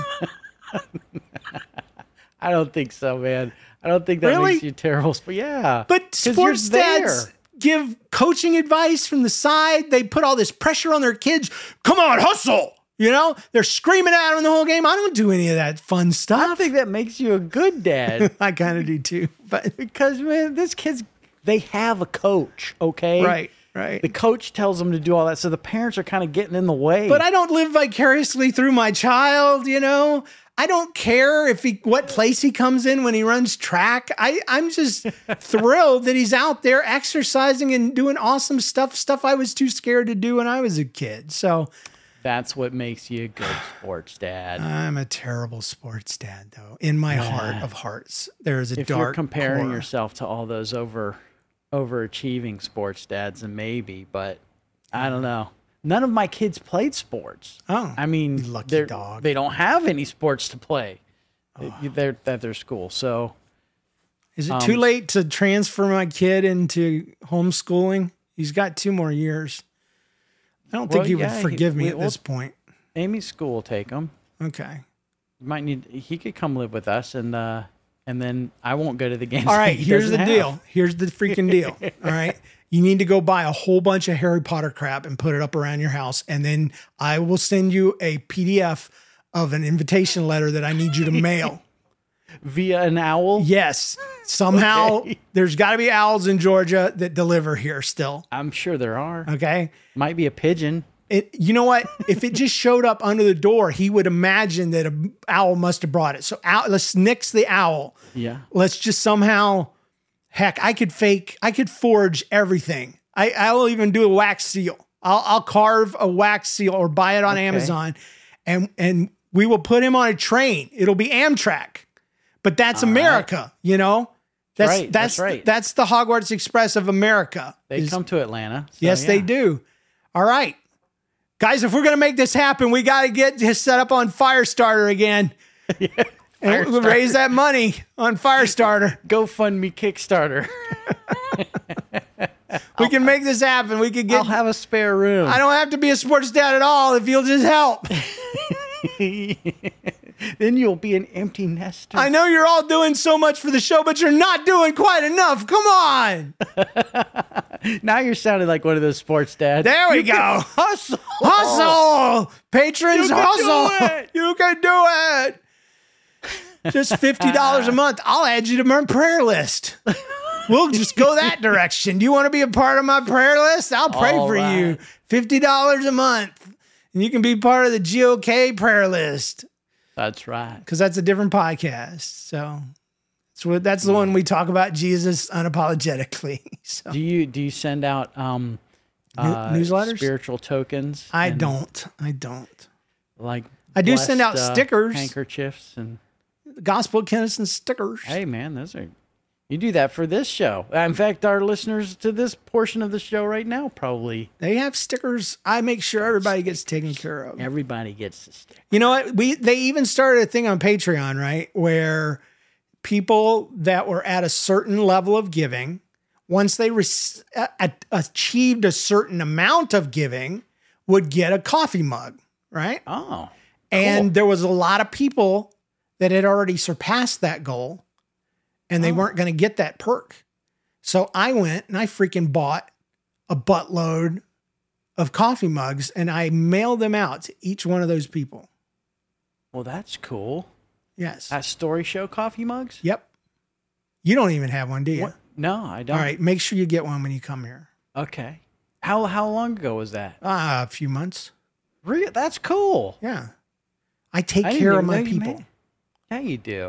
I don't think so, man. I don't think that Really? makes you terrible. But yeah. But 'Cause you're sports dads there. give coaching advice from the side. They put all this pressure on their kids. Come on, hustle. You know, they're screaming at them the whole game. I don't do any of that fun I stuff. think that makes you a good dad. I kind of do too. But Because, man, this kid's, they have a coach, okay? right, right. The coach tells them to do all that. So the parents are kind of getting in the way. But I don't live vicariously through my child, you know. I don't care if he what place he comes in when he runs track. I, I'm just thrilled that he's out there exercising and doing awesome stuff, stuff I was too scared to do when I was a kid. So That's what makes you a good sports dad. I'm a terrible sports dad, though. In my heart of hearts, there is a if dark you're comparing core. yourself to all those over overachieving sports dads, then maybe, but I don't know. None of my kids played sports. Oh, I mean, you lucky they're- dog. they don't have any sports to play. They're at their school, so Is it um, too late to transfer my kid into homeschooling? He's got two more years. I don't think Well, he would yeah, he- forgive me we- at we'll- this point. Amy's school will take him. Okay. You might need. He could come live with us, and uh, and then I won't go to the games. All that right, he here's the doesn't deal. have. Here's the freaking deal. All right. You need to go buy a whole bunch of Harry Potter crap and put it up around your house. And then I will send you a P D F of an invitation letter that I need you to mail. Via an owl. Yes. Somehow Okay. there's got to be owls in Georgia that deliver here still. I'm sure there are. Okay. Might be a pigeon. It, you know what? If it just showed up under the door, he would imagine that an owl must have brought it. So owl, let's nix the owl. Yeah. Let's just somehow, heck, I could fake, I could forge everything. I, I'll even do a wax seal. I'll, I'll carve a wax seal or buy it on Okay. Amazon, and and we will put him on a train. It'll be Amtrak, but that's All America, you know. That's Right, that's that's right. that's the Hogwarts Express of America. They Is- come to Atlanta. so yes, they yeah. do. All right, guys, if we're gonna make this happen, we got to get this set up on Firestarter again. And we'll raise that money on Firestarter. GoFundMe Kickstarter. We can make this happen. We can get. I'll have a spare room. I don't have to be a sports dad at all if you'll just help. Then you'll be an empty nester. I know you're all doing so much for the show, but you're not doing quite enough. Come on. Now you're sounding like one of those sports dads. There we You go. can Hustle. Hustle. Patrons, You can hustle. do it. You can do it. Just fifty dollars a month. I'll add you to my prayer list. We'll just go that direction. Do you want to be a part of my prayer list? I'll pray All for right. you. fifty dollars a month. And you can be part of the G O K prayer list. That's right. Because that's a different podcast. So that's, what, that's the one we talk about Jesus unapologetically. So Do you do you send out um, New- uh, newsletters? spiritual tokens? I and, don't. I don't. Like I do send out blessed, uh, stickers. handkerchiefs, and Gospel Kennison stickers. hey, man, those are. You do that for this show. In fact, our listeners to this portion of the show right now probably They have stickers. I make sure everybody gets taken care of. everybody gets the sticker. You know what? We they even started a thing on Patreon, right? Where people that were at a certain level of giving, once they rec- a- achieved a certain amount of giving, would get a coffee mug, right? Oh, And there was a lot of people that had already surpassed that goal, and they weren't going to get that perk. So I went and I freaking bought a buttload of coffee mugs, and I mailed them out to each one of those people. well, that's cool. Yes. At Story Show coffee mugs? Yep. You don't even have one, do you? What? No, I don't. All right. Make sure you get one when you come here. Okay. How how long ago was that? Ah, a few months. Really? That's cool. Yeah. I take I didn't care of even my know you people. made- Yeah, you do.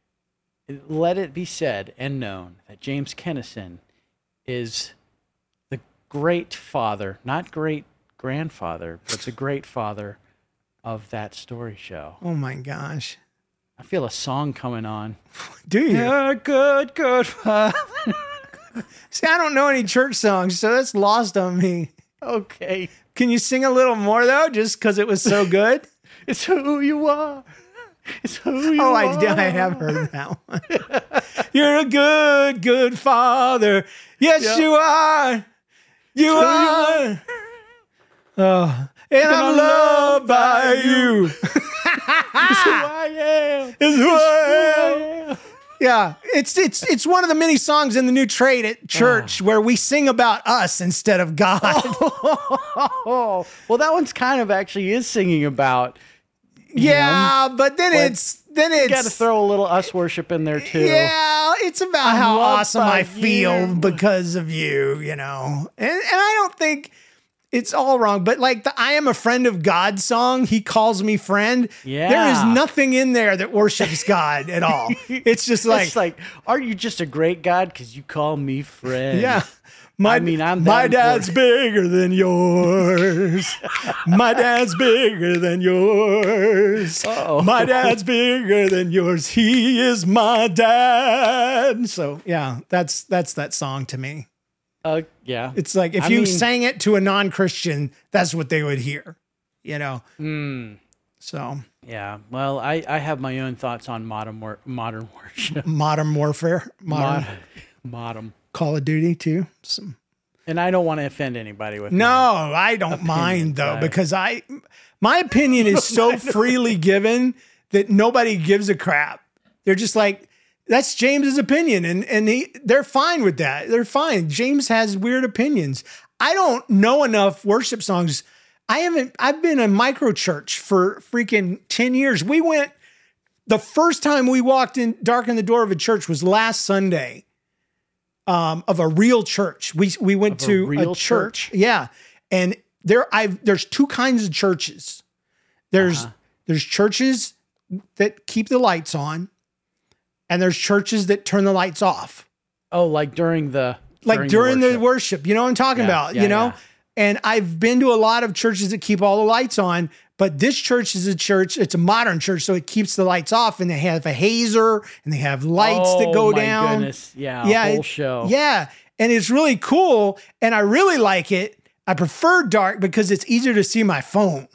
Let it be said and known that James Kennison is the great father, not great grandfather, but the great father of that story show. Oh my gosh. I feel a song coming on. Do you? You're a good, good father. See, I don't know any church songs, so that's lost on me. Okay. Can you sing a little more though, just because it was so good? It's who you are. It's who you Oh, are. I, I have heard that one. You're a good, good father. Yes, Yeah. you are. You who you are. Oh, and I'm loved by you. It's who I am. Is who I am. I am. Yeah, it's it's it's one of the many songs in the new trade at Ah. church where we sing about us instead of God. Oh, well, that one's kind of actually is singing about. Yeah, but then but it's then You it's got to throw a little us worship in there too. Yeah, it's about I'm how loved awesome by I feel you. because of you, you know. And and I don't think it's all wrong, but like the I Am a Friend of God song, he calls me friend. There is Yeah. nothing in there that worships God at all. It's just like, It's like, are you just a great God because you call me friend? yeah. My, I mean, I'm my that dad's bigger than yours. My dad's bigger than yours. Uh-oh. My dad's bigger than yours. He is my dad. So yeah, that's that's that song to me. Uh, yeah. It's like if I you mean- sang it to a non-Christian, that's what they would hear. You know. Hmm. So Yeah. Well, I, I have my own thoughts on modern wor- modern worship. modern warfare, modern Modern. Modern. Call of Duty too. Some, And I don't want to offend anybody with No, my- I don't mind though, right. because I, my opinion is so freely given that nobody gives a crap. They're just like, that's James's opinion, and and he, they're fine with that. They're fine. James has weird opinions. I don't know enough worship songs. I haven't. I've been in micro church for freaking ten years. We went. The first time we walked in, darkened the door of a church was last Sunday. Um, of a real church. We we went Of a to real a church. Yeah. And there I've there's two kinds of churches. There's Uh-huh. there's churches that keep the lights on, and there's churches that turn the lights off. Oh, like during the Like during, the, worship. worship. You know what I'm talking Yeah, about, yeah, you know? yeah. And I've been to a lot of churches that keep all the lights on, but this church is a church, it's a modern church, so it keeps the lights off, and they have a hazer and they have lights that Oh, go my down. goodness. Yeah, Yeah, whole it- show. Yeah. And it's really cool. And I really like it. I prefer dark because it's easier to see my phone.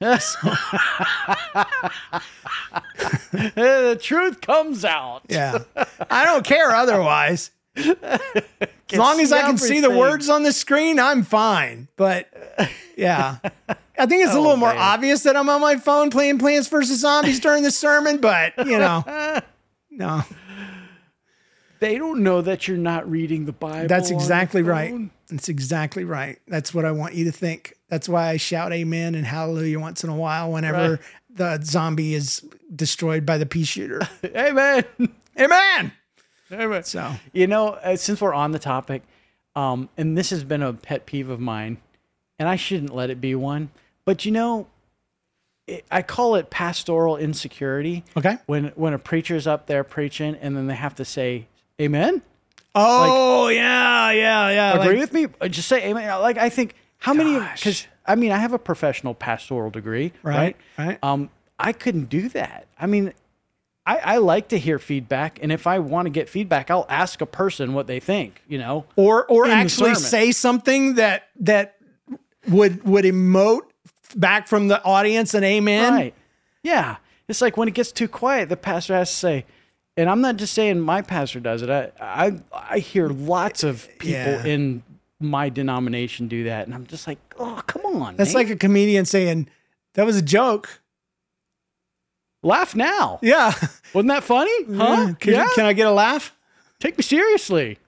The truth comes out. Yeah. I don't care otherwise. As long as I can see the everything. words on the screen, I'm fine. But yeah. I think it's a little more man. obvious that I'm on my phone playing Plants versus Zombies during the sermon, but you know. No. They don't know that you're not reading the Bible. That's on the exactly right. phone. That's exactly right. That's what I want you to think. That's why I shout amen and hallelujah once in a while whenever Right. the zombie is destroyed by the pea shooter. Amen. Amen. Amen. So, You know, uh, since we're on the topic, um, and this has been a pet peeve of mine, and I shouldn't let it be one, but you know, it, I call it pastoral insecurity. okay. When when a preacher's up there preaching, and then they have to say, "Amen." Oh, yeah, yeah, yeah. Agree like- with me? Uh, Just say amen. Like, I think how many? Gosh. Because I mean, I have a professional pastoral degree, Right, right? right. Um, I couldn't do that. I mean, I, I like to hear feedback, and if I want to get feedback, I'll ask a person what they think. You know, or or in the actually sermon. say something that that would would emote back from the audience an amen. right? Yeah, it's like when it gets too quiet, the pastor has to say. And I'm not just saying my pastor does it. I I, I hear lots of people Yeah. in my denomination do that, and I'm just like, oh, come on. That's man. like a comedian saying, "That was a joke." Laugh now. Yeah. Wasn't that funny? Huh? Can, yeah. can I get a laugh? Take me seriously.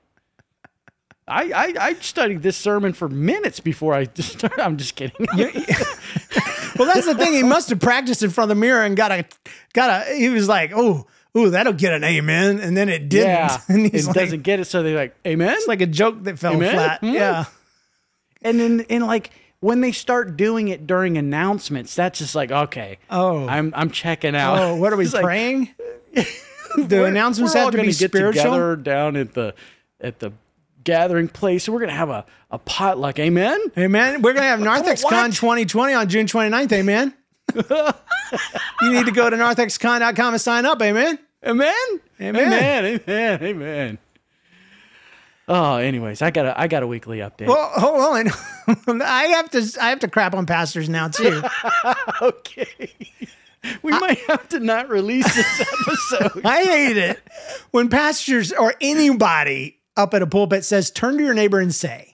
I, I I studied this sermon for minutes before I just started. I'm just kidding. Well, that's the thing. He must have practiced in front of the mirror and got a got a. He was like, "Oh, ooh, that'll get an amen," and then it didn't. yeah. And It he's like, doesn't get it, so they're like, amen? it's like a joke that fell Amen? flat. Hmm. Yeah. And then and like when they start doing it during announcements, that's just like, okay. Oh. I'm I'm checking out. Oh, what are we It's like, praying? The announcements we're have all to be gonna get spiritual. together down at the at the gathering place. So we're gonna have a, a potluck. Amen. Amen. We're going to have Come on, NarthexCon what? twenty twenty on June twenty-ninth. Amen. You need to go to narthex con dot com and sign up. Amen. Amen. Amen. Amen. Amen. Amen. Oh, anyways, I got a I got a weekly update. Well, hold on. I have to I have to crap on pastors now too. Okay. We might have to not release this episode. I hate it when pastors or anybody up at a pulpit says, "Turn to your neighbor and say."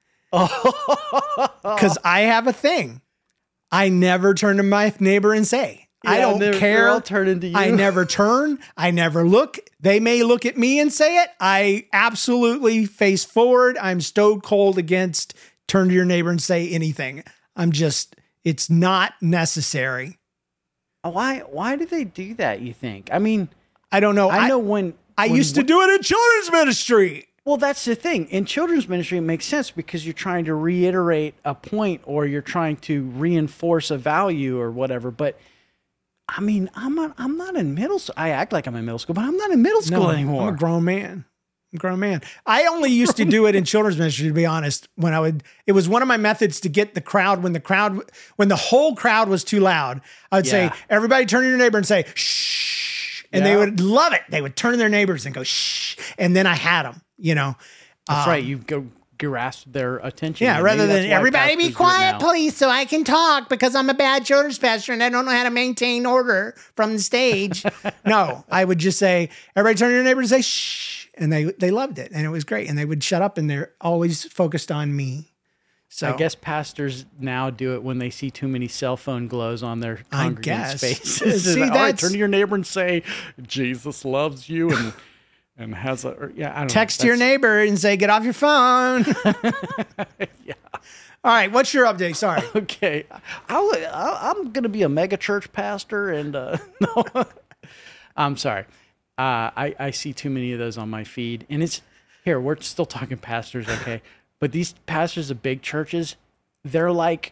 Because I have a thing. I never turn to my neighbor and say. I Yeah, don't they're- they're care. all turning to you. I never turn. I never look. They may look at me and say it. I absolutely face forward. I'm stone cold against turn to your neighbor and say anything. I'm just, it's not necessary. Why why do they do that, you think? I mean, I don't know. I know when I when- used to do it in children's ministry. Well, that's the thing. In children's ministry, it makes sense because you're trying to reiterate a point or you're trying to reinforce a value or whatever. But I mean, I'm not, I'm not in middle school. I act like I'm in middle school, but I'm not in middle school No, anymore. I'm a grown man. I'm a grown man. I only used to do it in children's ministry, to be honest. When I would, it was one of my methods to get the crowd when the crowd, when the whole crowd was too loud. I would Yeah. say, "Everybody, turn to your neighbor and say shh," and they Yeah. would love it. They would turn to their neighbors and go shh, and then I had them. You know, That's Um, right. You go grasp their attention. yeah. And Rather maybe than that's why everybody be pastors do it quiet, now. please, so I can talk because I'm a bad children's pastor and I don't know how to maintain order from the stage. No, I would just say, "Everybody, turn to your neighbor and say shh," and they they loved it and it was great. And they would shut up and they're always focused on me. So I guess pastors now do it when they see too many cell phone glows on their I congregants' guess. faces. See, It's like, all right, that's- turn to your neighbor and say, "Jesus loves you," and and has a or, yeah. I don't text know. your That's- neighbor and say, "Get off your phone." Yeah. All right, what's your update? Sorry. Okay, I'll, I'll, I'm going to be a mega church pastor, and uh, no, I'm sorry. Uh, I I see too many of those on my feed, and it's here. We're still talking pastors, okay? But these pastors of big churches, they're like,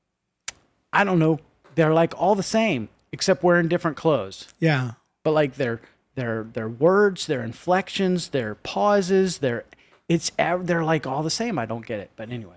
I don't know, they're like all the same, except wearing different clothes. Yeah. But like their their their words, their inflections, their pauses, their it's ev- they're like all the same. I don't get it, but anyways.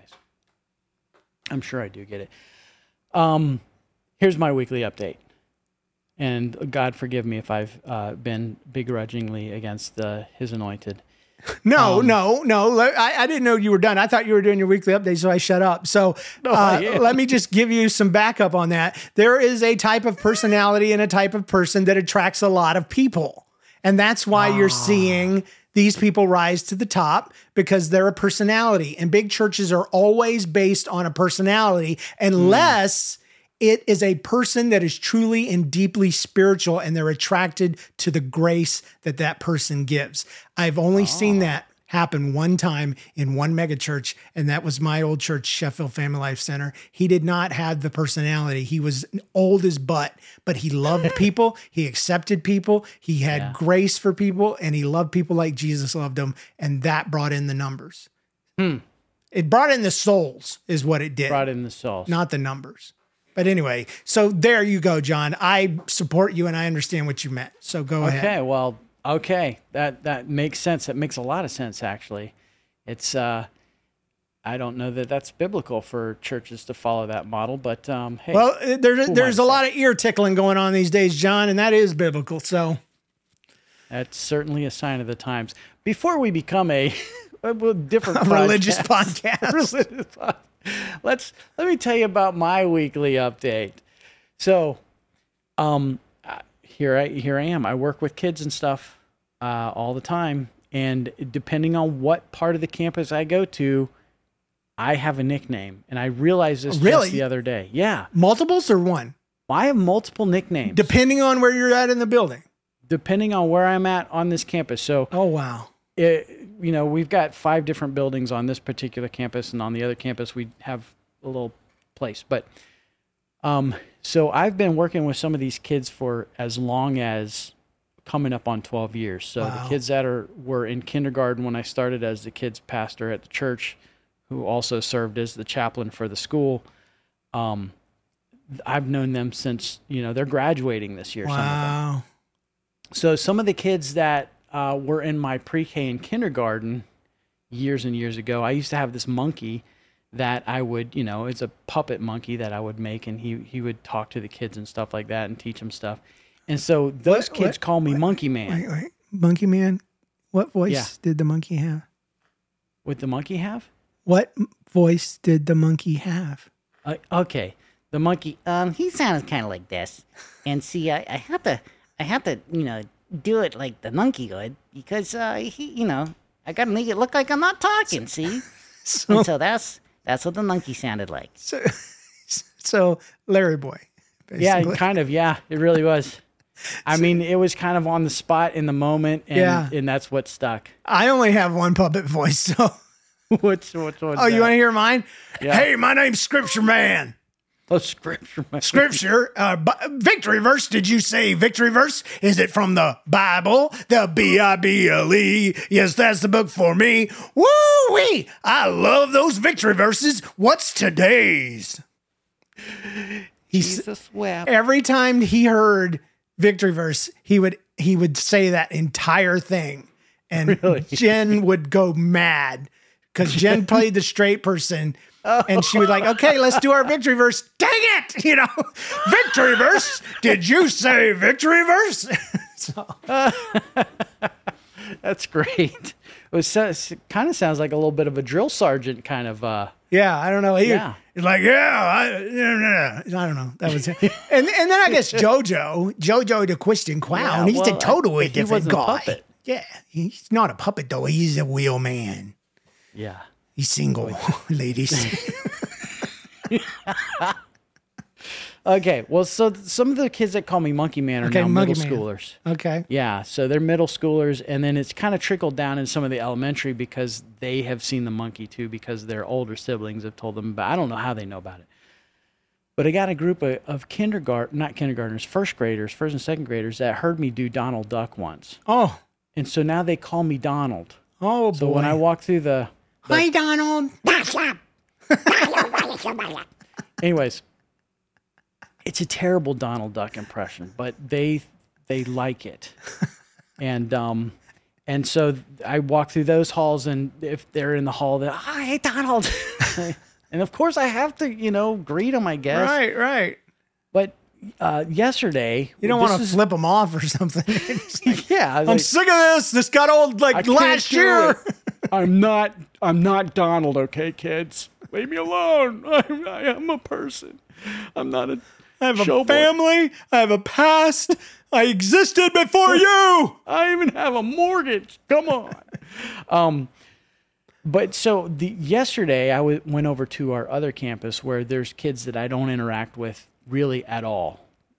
I'm sure I do get it. Um, here's my weekly update. And God forgive me if I've uh, been begrudgingly against uh, His anointed. No, Um, no, no. I, I didn't know you were done. I thought you were doing your weekly update, so I shut up. So No, I uh, am. let me just give you some backup on that. There is a type of personality and a type of person that attracts a lot of people. And that's why you're seeing these people rise to the top, because they're a personality. And big churches are always based on a personality, unless it is a person that is truly and deeply spiritual and they're attracted to the grace that that person gives. I've only seen that happened one time in one mega church, and that was my old church, Sheffield Family Life Center. He did not have the personality. He was old as butt, but he loved people. He accepted people. He had Yeah. grace for people, and he loved people like Jesus loved them, and that brought in the numbers. Hmm. It brought in the souls is what it did, Brought in the sauce. not the numbers. But anyway, so there you go, John. I support you, and I understand what you meant. So go ahead. Okay, well, okay, that that makes sense. That makes a lot of sense, actually. It's uh, I don't know that that's biblical for churches to follow that model, but um, hey, Well, uh, there's Who there's a mindset? lot of ear tickling going on these days, John, and that is biblical. So that's certainly a sign of the times. Before we become a, a different a religious podcast, podcast. religious pod- let's let me tell you about my weekly update. So, um, uh, here I here I am. I work with kids and stuff uh, all the time, and depending on what part of the campus I go to, I have a nickname, and I realized this Really? just the other day. Yeah, Multiples or one, I have multiple nicknames depending on where you're at in the building. depending on where I'm at on this campus. So, Oh wow. it, you know, we've got five different buildings on this particular campus, and on the other campus we have a little place. But um, so I've been working with some of these kids for as long as coming up on twelve years. So Wow. the kids that are were in kindergarten when I started as the kids pastor at the church, who also served as the chaplain for the school. Um, I've known them since, you know, they're graduating this year. Some of them. Wow. So some of the kids that uh, were in my pre-K and kindergarten years and years ago, I used to have this monkey that I would, you know, it's a puppet monkey that I would make, and he he would talk to the kids and stuff like that and teach them stuff. And so those What- kids what- call me Monkey Man. Wait, wait. Monkey Man. What voice Yeah. did the monkey have? Would the monkey have? What m- voice did the monkey have? Uh, okay, the monkey. Um, he sounded kind of like this. And see, I, I have to, I have to, you know, do it like the monkey would because, uh, he, you know, I got to make it look like I'm not talking. See, So, and so that's that's what the monkey sounded like. so, so Larry Boy. Yeah, basically. kind of. Yeah, it really was. I mean, it was kind of on the spot in the moment, and Yeah. and that's what stuck. I only have one puppet voice, so. What's what's what's Oh, you want to hear mine? Yeah. Hey, my name's Scripture Man. Oh, scripture. man. Scripture, uh, bi- victory verse. Did you say victory verse? Is it from the Bible? The B I B L E. Yes, that's the book for me. Woo-wee! I love those victory verses. What's today's? He's, Jesus wept. every time he heard victory verse, he would he would say that entire thing, and Really? Jen would go mad because Jen played the straight person, and she was like, "Okay, let's do our victory verse." Dang it, you know, victory verse. Did you say victory verse? So, That's great. It was it kind of sounds like a little bit of a drill sergeant kind of. Uh, yeah, I don't know. He, Yeah. He's like, yeah, I, yeah, yeah. I don't know. That was it. And and then I guess JoJo, JoJo the Christian clown. Yeah, he's well, a totally I- he different wasn't a guy. puppet. Yeah, he's not a puppet though. He's a real man. yeah. He's single, ladies. Okay. Well, so th- some of the kids that call me Monkey Man are Okay, now Monkey middle Man. schoolers. Okay. Yeah, so they're middle schoolers, and then it's kind of trickled down in some of the elementary because they have seen the monkey too, because their older siblings have told them about. I don't know how they know about it, but I got a group of, of kindergarten, not kindergartners, first graders, first and second graders that heard me do Donald Duck once, Oh, and so now they call me Donald. oh boy. So when I walk through the, Hi, Donald. anyways, it's a terrible Donald Duck impression, but they they like it, and um, and so I walk through those halls, and if they're in the hall, they're hi Donald, and of course I have to you know greet them, I guess. Right, right. But uh, yesterday, You don't this want to is- flip him off or something. It's like, Yeah, I was I'm like, sick of this. This got old I like can't last do year. it. I'm not. I'm not Donald. Okay, kids, leave me alone. I'm, I am a person. I'm not a. I have a showboy. family. I have a past. I existed before you. I even have a mortgage. Come on. um, but so the yesterday I w- went over to our other campus where there's kids that I don't interact with really at all.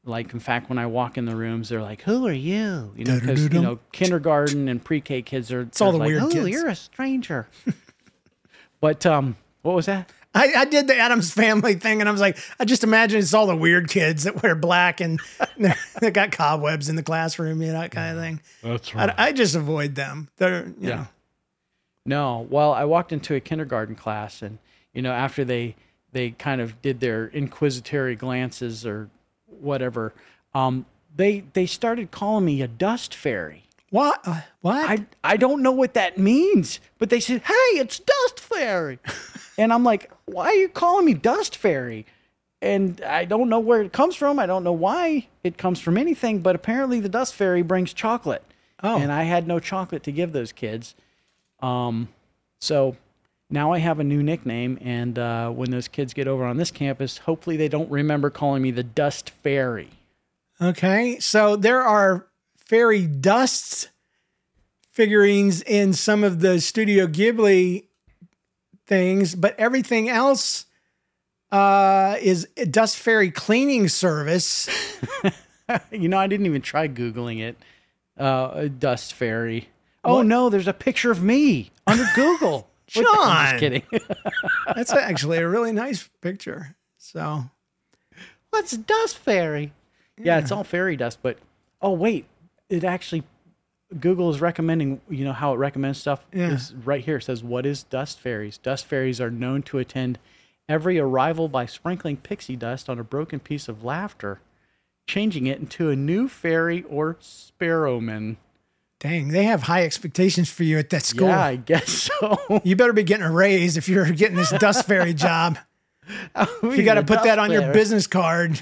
Like, in fact, when I walk in the rooms, they're like, "Who are you?" You know, because you know, kindergarten and pre-K kids are. It's all the like, weird "Oh, kids." you're a stranger. But um, what was that? I, I did the Addams Family thing, and I was like, I just imagine it's all the weird kids that wear black and they got cobwebs in the classroom, you know, that kind of thing. That's I, I just avoid them. They're, you Yeah. know. No, well, I walked into a kindergarten class, and you know, after they they kind of did their inquisitory glances or whatever, um, they they started calling me a dust fairy. What? Uh, what? I I don't know what that means, but they said, "Hey, it's dust fairy," and I'm like, "Why are you calling me dust fairy?" And I don't know where it comes from. I don't know why it comes from anything, but apparently the dust fairy brings chocolate, Oh. and I had no chocolate to give those kids. Um, so now I have a new nickname, and uh, when those kids get over on this campus, hopefully they don't remember calling me the Dust Fairy. Okay, so there are fairy dust figurines in some of the Studio Ghibli things, but everything else uh, is a dust fairy cleaning service. You know, I didn't even try Googling it. Uh, a Dust Fairy. Oh, no, there's a picture of me under Google. What the- I'm John! just kidding. That's actually a really nice picture. So, What's Dust Fairy? Yeah, it's all fairy dust, but oh wait, it actually Google is recommending, you know how it recommends stuff Yeah. is right here. It says, "What is dust fairies?" Dust fairies are known to attend every arrival by sprinkling pixie dust on a broken piece of laughter, changing it into a new fairy or sparrowman. dang, they have high expectations for you at that school. Yeah, I guess so. You better be getting a raise if you're getting this dust fairy job. You got to put that on your business card.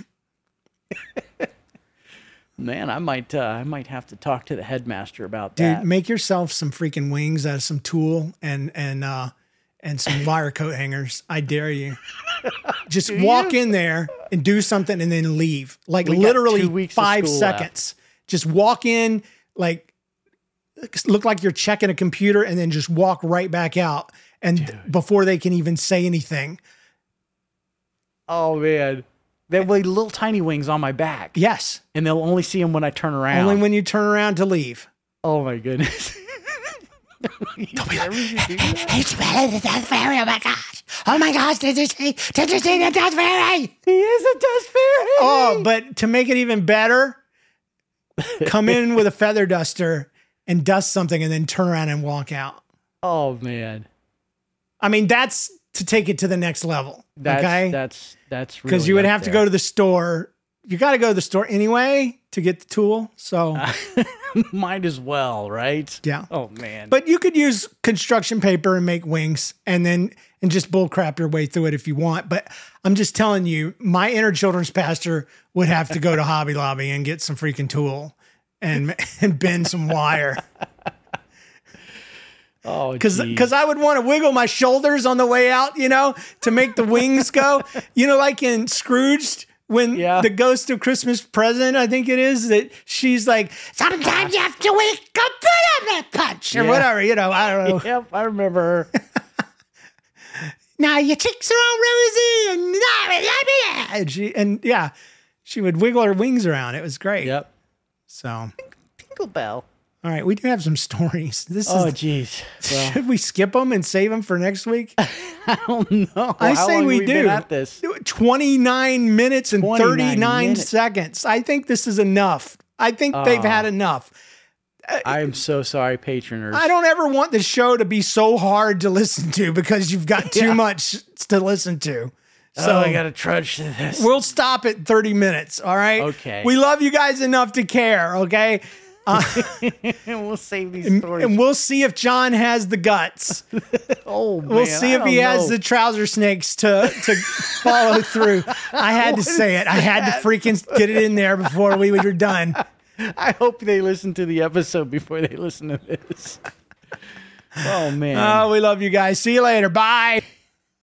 Man, I might, uh, I might have to talk to the headmaster about Dude, that. make yourself some freaking wings out of some tulle and and uh and some wire coat hangers. I dare you. Just walk in there and do something and then leave. Like We got literally two weeks of five school seconds. Just walk in, like look like you're checking a computer and then just walk right back out. And before they can even say anything. Oh man, there will be little tiny wings on my back. Yes. And they'll only see them when I turn around. Only when you turn around to leave. Oh my goodness. It's really the dust fairy. Oh my gosh. Oh my gosh. Did you see, did you see the dust fairy? He is a dust fairy. Oh, but to make it even better, come in with a feather duster and dust something and then turn around and walk out. Oh man. I mean, that's to take it to the next level. That's okay. that's that's Because really you would up have to there. go to the store. You got to go to the store anyway to get the tool. So, Might as well, right? yeah. Oh man. But you could use construction paper and make wings and then and just bull crap your way through it if you want. But I'm just telling you, my inner children's pastor would have to go to Hobby Lobby and get some freaking tool and and bend some wire. oh, Because geez. because I would want to wiggle my shoulders on the way out, you know, to make the wings go. You know, like in Scrooged, when Yeah. the Ghost of Christmas Present, I think it is, that she's like, sometimes you have to wiggle through that punch or Yeah. whatever, you know, I don't know. Yep, I remember her. Now your cheeks are all rosy and, and she and yeah, she would wiggle her wings around. It was great. Yep. So, all Tinkerbell. right, we do have some stories. This Oh is. geez. Well, Should we skip them and save them for next week? I don't know. I How say long we have been do. at this. twenty-nine minutes and twenty-nine thirty-nine minutes. seconds. I think this is enough. I think they've Oh. had enough. I am so sorry, patroners. I don't ever want the show to be so hard to listen to because you've got too Yeah. much to listen to. So So I got to trudge to this. we'll stop at thirty minutes. All right. Okay. We love you guys enough to care. Okay. and we'll save these stories. And we'll see if John has the guts. oh man, We'll see I if he don't has know. the trouser snakes to to follow through. I had to say it. I had to freaking get it in there before we were done. I hope they listen to the episode before they listen to this. Oh man. Oh, we love you guys. See you later. Bye.